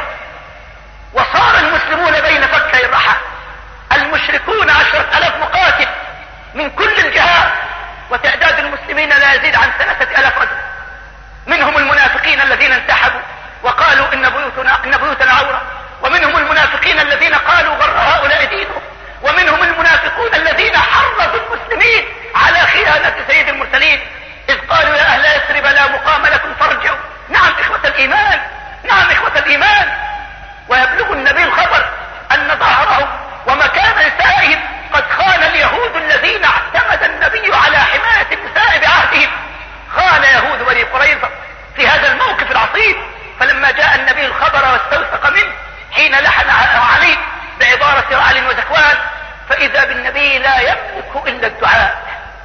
وصار المسلمون بين فكي الرحى. المشركون عشرة ألاف مقاتل من كل الجهات، وتعداد المسلمين لا يزيد عن ثلاثة ألاف رجل. منهم المنافقين الذين انسحبوا وقالوا إن بيوتنا, إن بيوتنا عورة، ومنهم المنافقين الذين قالوا غر هؤلاء دينهم، ومنهم المنافقون الذين حرضوا المسلمين على خيانة سيد المرسلين إذ قالوا: يا أهل يثرب لا مقام لكم فارجعوا. نعم إخوة الإيمان، نعم إخوة الإيمان. ويبلغ النبي الخبر أن ظهرهم ومكان نسائهم قد خان اليهود الذين اعتمد النبي على حماية النساء بعهدهم. خان يهود بني قريظة في هذا الموقف العصيب. فلما جاء النبي الخبر واستوثق منه حين لحن عليه بعبارة رعل وزكوان، فإذا بالنبي لا يملك إلا الدعاء.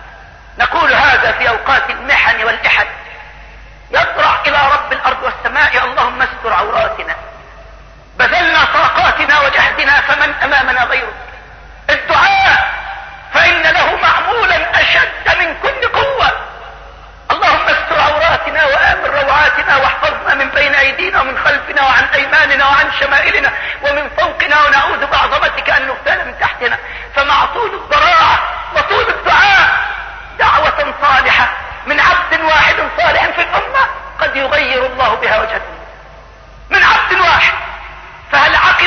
نقول هذا في أوقات المحن والإحن، يضرع إلى رب الأرض والسماء: اللهم استر عوراتنا، بذلنا طاقاتنا وجهدنا، فمن أمامنا غيرك. الدعاء فإن له معمولا أشد من كل قوة. اللهم استر عوراتنا وآمن روعاتنا واحفظنا من بين أيدينا ومن خلفنا وعن أيماننا وعن شمائلنا ومن فوقنا، ونعوذ بعظمتك أن نغتال من تحتنا. فمع طول الضراعة وطول الدعاء دعوة صالحة من عبد واحد صالح في الأمة قد يغير الله بها وجهه. من عبد واحد. فهل عبد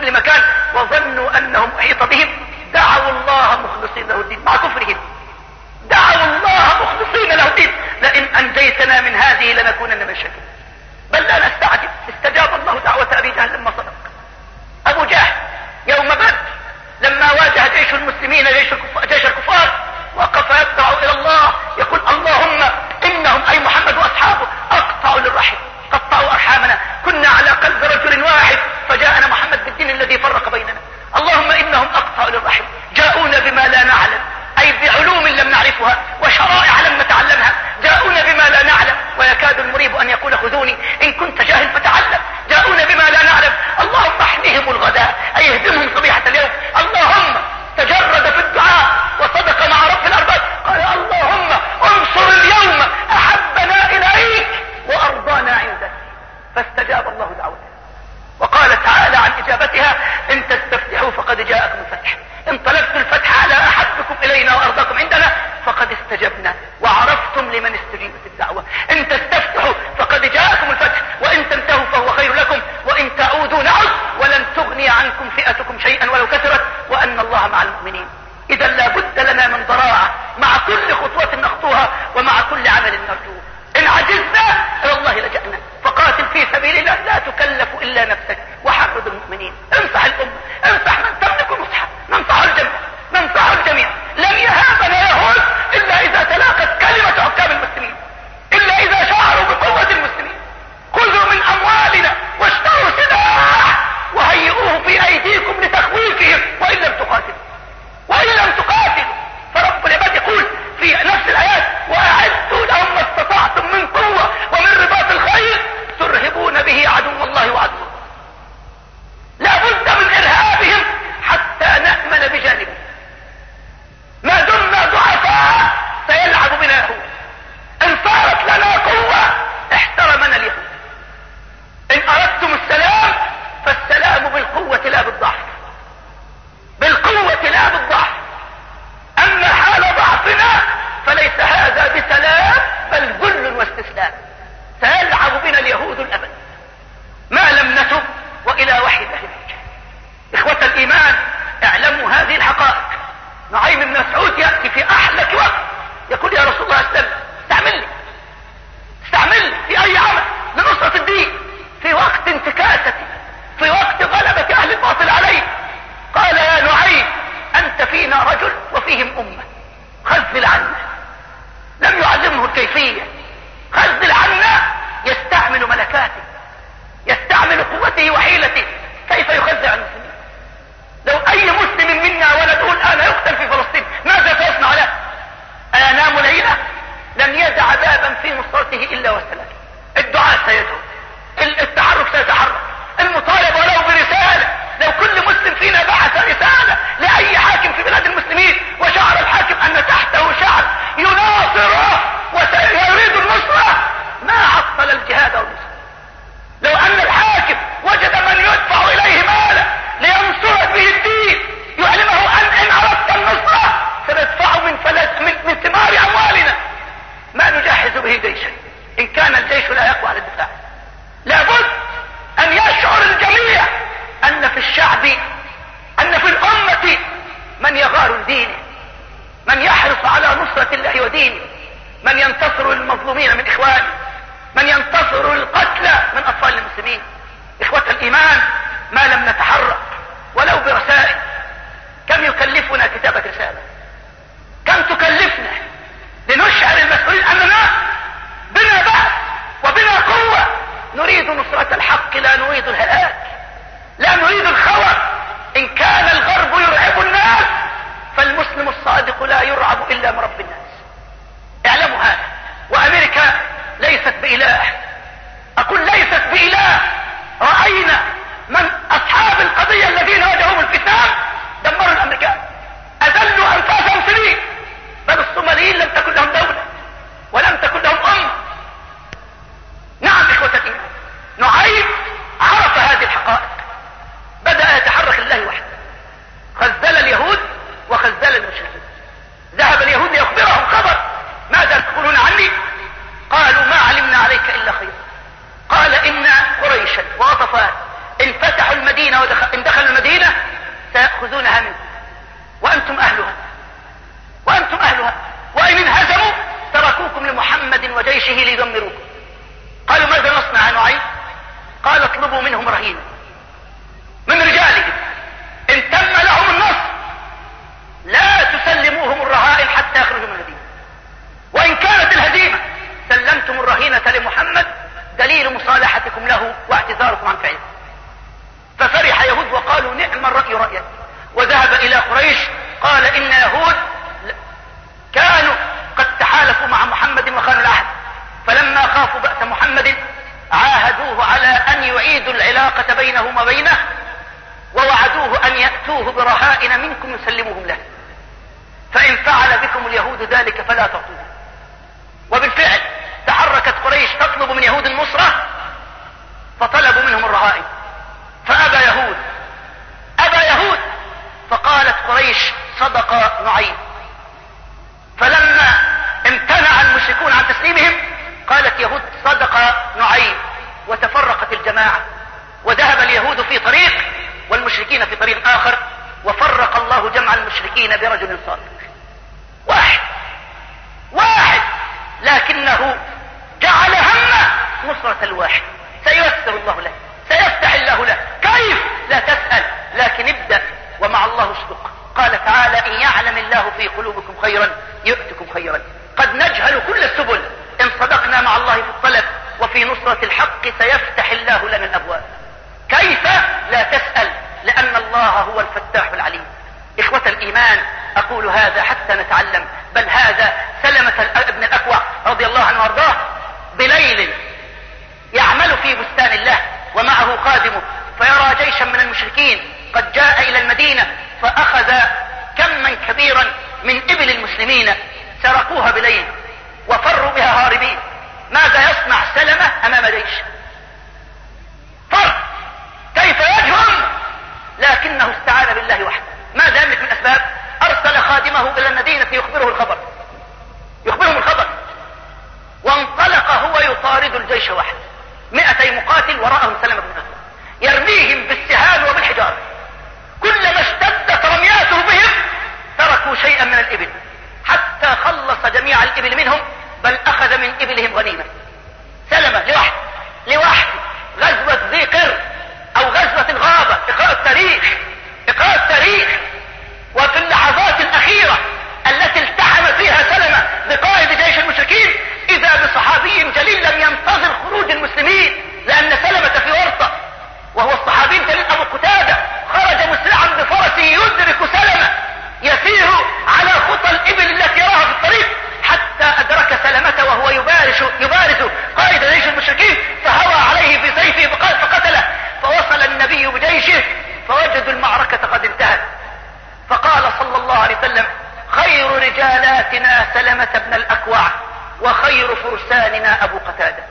كل مكان وظنوا أنهم أحيط بهم دعوا الله مخلصين له الدين مع كفرهم، دعوا الله مخلصين له الدين لئن أنجيتنا من هذه لنكونن من الشاكرين. بل لا نستعجب، استجاب الله دعوة أبي جهل لما صدق. أبو جهل يوم بدر لما واجه جيش المسلمين جيش الكفار, جيش الكفار وقف يدعو إلى الله يقول اللهم إنهم أي محمد وأصحابه أقطعوا للرحم، قطعوا أرحامنا، كنا على قلب رجل واحد فجاءنا محمد بالدين الذي فرق بيننا. اللهم إنهم أقطعوا للرحم، جاءونا بما لا نعلم، أي بعلوم لم نعرفها وشرائع لم نتعلمها، جاءونا بما لا نعلم ويكاد المريب أن يقول ميثاقة بينهم وبينه، ووعدوه أن يأتوه برهائن منكم يسلموهم له، فإن فعل بكم اليهود ذلك فلا تعطوه. وبالفعل تحركت قريش تطلب من يهود النصرة، فطلبوا منهم الرهائن، فأبى يهود أبى يهود فقالت قريش صدق نعيم. فلما امتنع المشركون عن تسليمهم قالت يهود صدق نعيم، وتفرقت الجماعة، وذهب اليهود في طريق والمشركين في طريق آخر، وفرق الله جمع المشركين برجل صادق واحد واحد لكنه جعل همه نصرة الواحد. سييسر الله له، سيفتح الله له. كيف؟ لا تسأل، لكن ابدأ ومع الله اصدق. قال تعالى إن يعلم الله في قلوبكم خيرا يؤتكم خيرا. قد نجهل كل السبل، إن صدقنا مع الله في الطلب وفي نصرة الحق سيفتح الله لنا الأبواب. كيف؟ لا تسأل، لأن الله هو الفتاح العليم. إخوة الإيمان، أقول هذا حتى نتعلم، بل هذا سلمة ابن الأكوع رضي الله عنه وارضاه بليل يعمل في بستان الله ومعه خادمه، فيرى جيشا من المشركين قد جاء إلى المدينة، فأخذ كما كبيرا من إبل المسلمين سرقوها بليل وفروا بها هاربين. ماذا يصنع سلمة أمام جيش؟ فر كيف يجهم؟ لكنه استعان بالله وحده. ماذا يملك من أسباب؟ أرسل خادمه إلى المدينة يخبره الخبر يخبرهم الخبر وانطلق هو يطارد الجيش وحده، مئتي مقاتل وراءهم سلمة بن أكوع يرميهم بالسهام وبالحجارة. كلما اشتدت رمياته بهم تركوا شيئا من الإبل حتى خلص جميع الإبل منهم، بل أخذ من إبلهم غنيمة. سلمة لوحده لوحده غزوة ذي قر أو غزوة الغابة، اقرأ التاريخ اقرأ التاريخ. وفي اللحظات الأخيرة التي التحم فيها سلمة بقائد جيش المشركين إذا بصحابي جليل لم ينتظر خروج المسلمين، لأن سلمة في ورطة، وهو الصحابي الجليل أبو قتادة خرج مسرعا بفرسه يدرك سلمة يسير على خطى الإبل التي يراها في الطريق، حتى أدرك سلمة وهو يبارز يبارز قائد جيش المشركين، فهوى عليه بسيفه فقتله. فوصل النبي بجيشه فوجدوا المعركة قد انتهت، فقال صلى الله عليه وسلم خير رجالاتنا سلمة بن الأكوع وخير فرساننا أبو قتادة.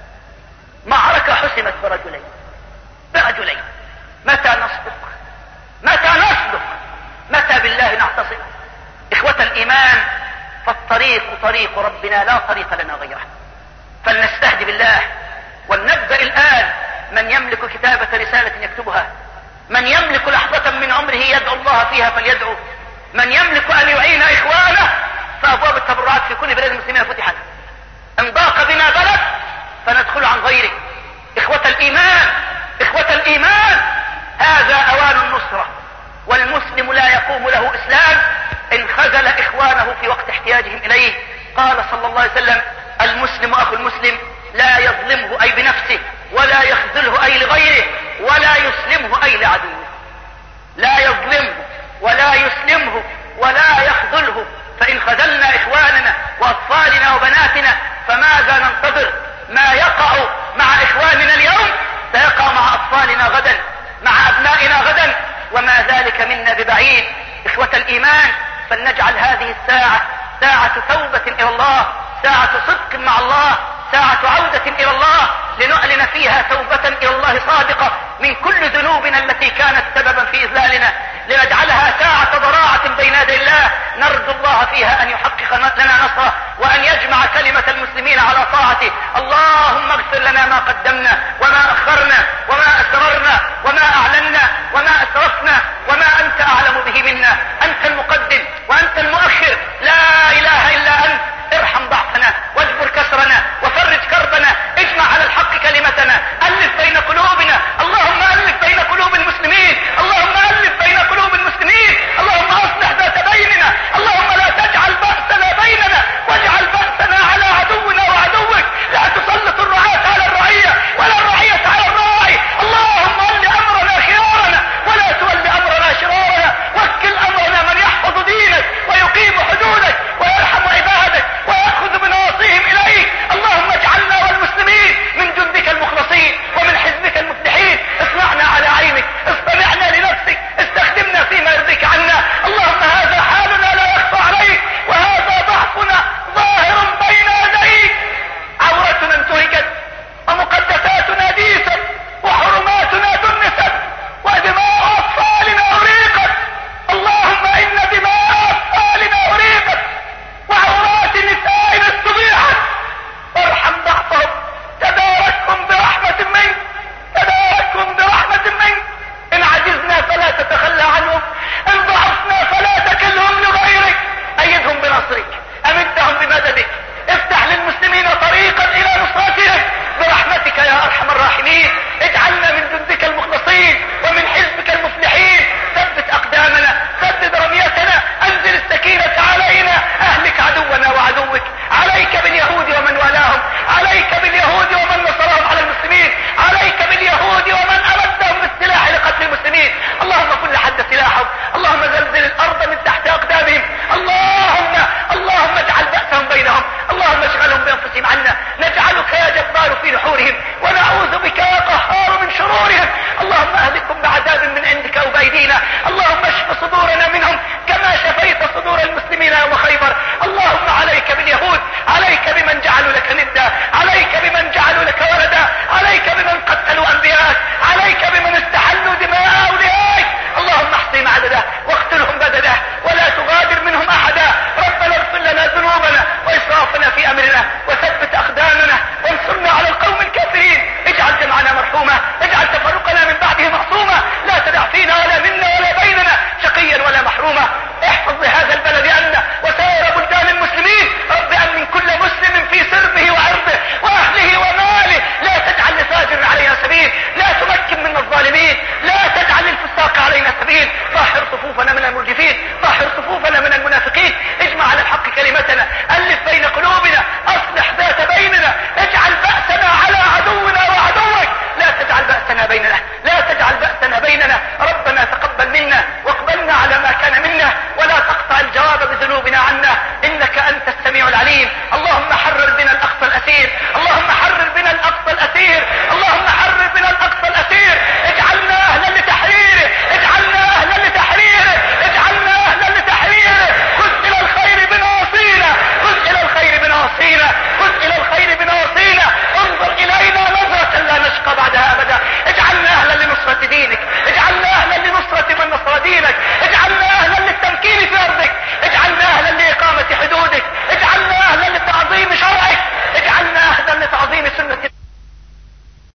معركة حسمت برجلين برجلين متى نصدق؟ متى نصدق؟ متى بالله نعتصم؟ إخوة الإيمان، فالطريق طريق ربنا لا طريق لنا غيره، فلنستهدي بالله ولنبدأ الآن. من يملك كتابة رسالة يكتبها، من يملك لحظة من عمره يدعو الله فيها فليدعو، من يملك أن يعين إخوانه، فأبواب التبرعات في كل بلاد المسلمين فتحت. إن ضاق بنا بلد فندخل عن غيره. إخوة الإيمان إخوة الإيمان هذا أوان النصرة، والمسلم لا يقوم له إسلام إن خذل إخوانه في وقت احتياجهم إليه. قال صلى الله عليه وسلم المسلم أخو المسلم لا يظلمه أي بنفسه، ولا يخذله أي لغيره، ولا يسلمه أي لعدوه. لا يظلمه ولا يسلمه ولا يخذله. فإن خذلنا إخواننا وأطفالنا وبناتنا فماذا ننتظر؟ ما يقع مع إخواننا اليوم سيقع مع أطفالنا غدا، مع أبنائنا غدا، وما ذلك منا ببعيد. إخوة الإيمان، فلنجعل هذه الساعة ساعة توبة إلى الله، ساعة صدق مع الله، ساعة عودة إلى الله، لنعلن فيها توبة إلى الله صادقة من كل ذنوبنا التي كانت سببا في إذلالنا، لنجعلها ساعة ضراعة بين يدي الله نرجو الله فيها أن يحقق لنا نصره، وأن يجمع كلمة المسلمين على طاعته. اللهم اغفر لنا ما قدمنا وما أخرنا وما أسررنا وما أعلنا وما أسرفنا وما أنت أعلم به منا. أنت المقدم وأنت المؤخر، لا إله إلا أنت. ارحم ضعفنا واجبر كسرنا وفرج كربنا، اجمع على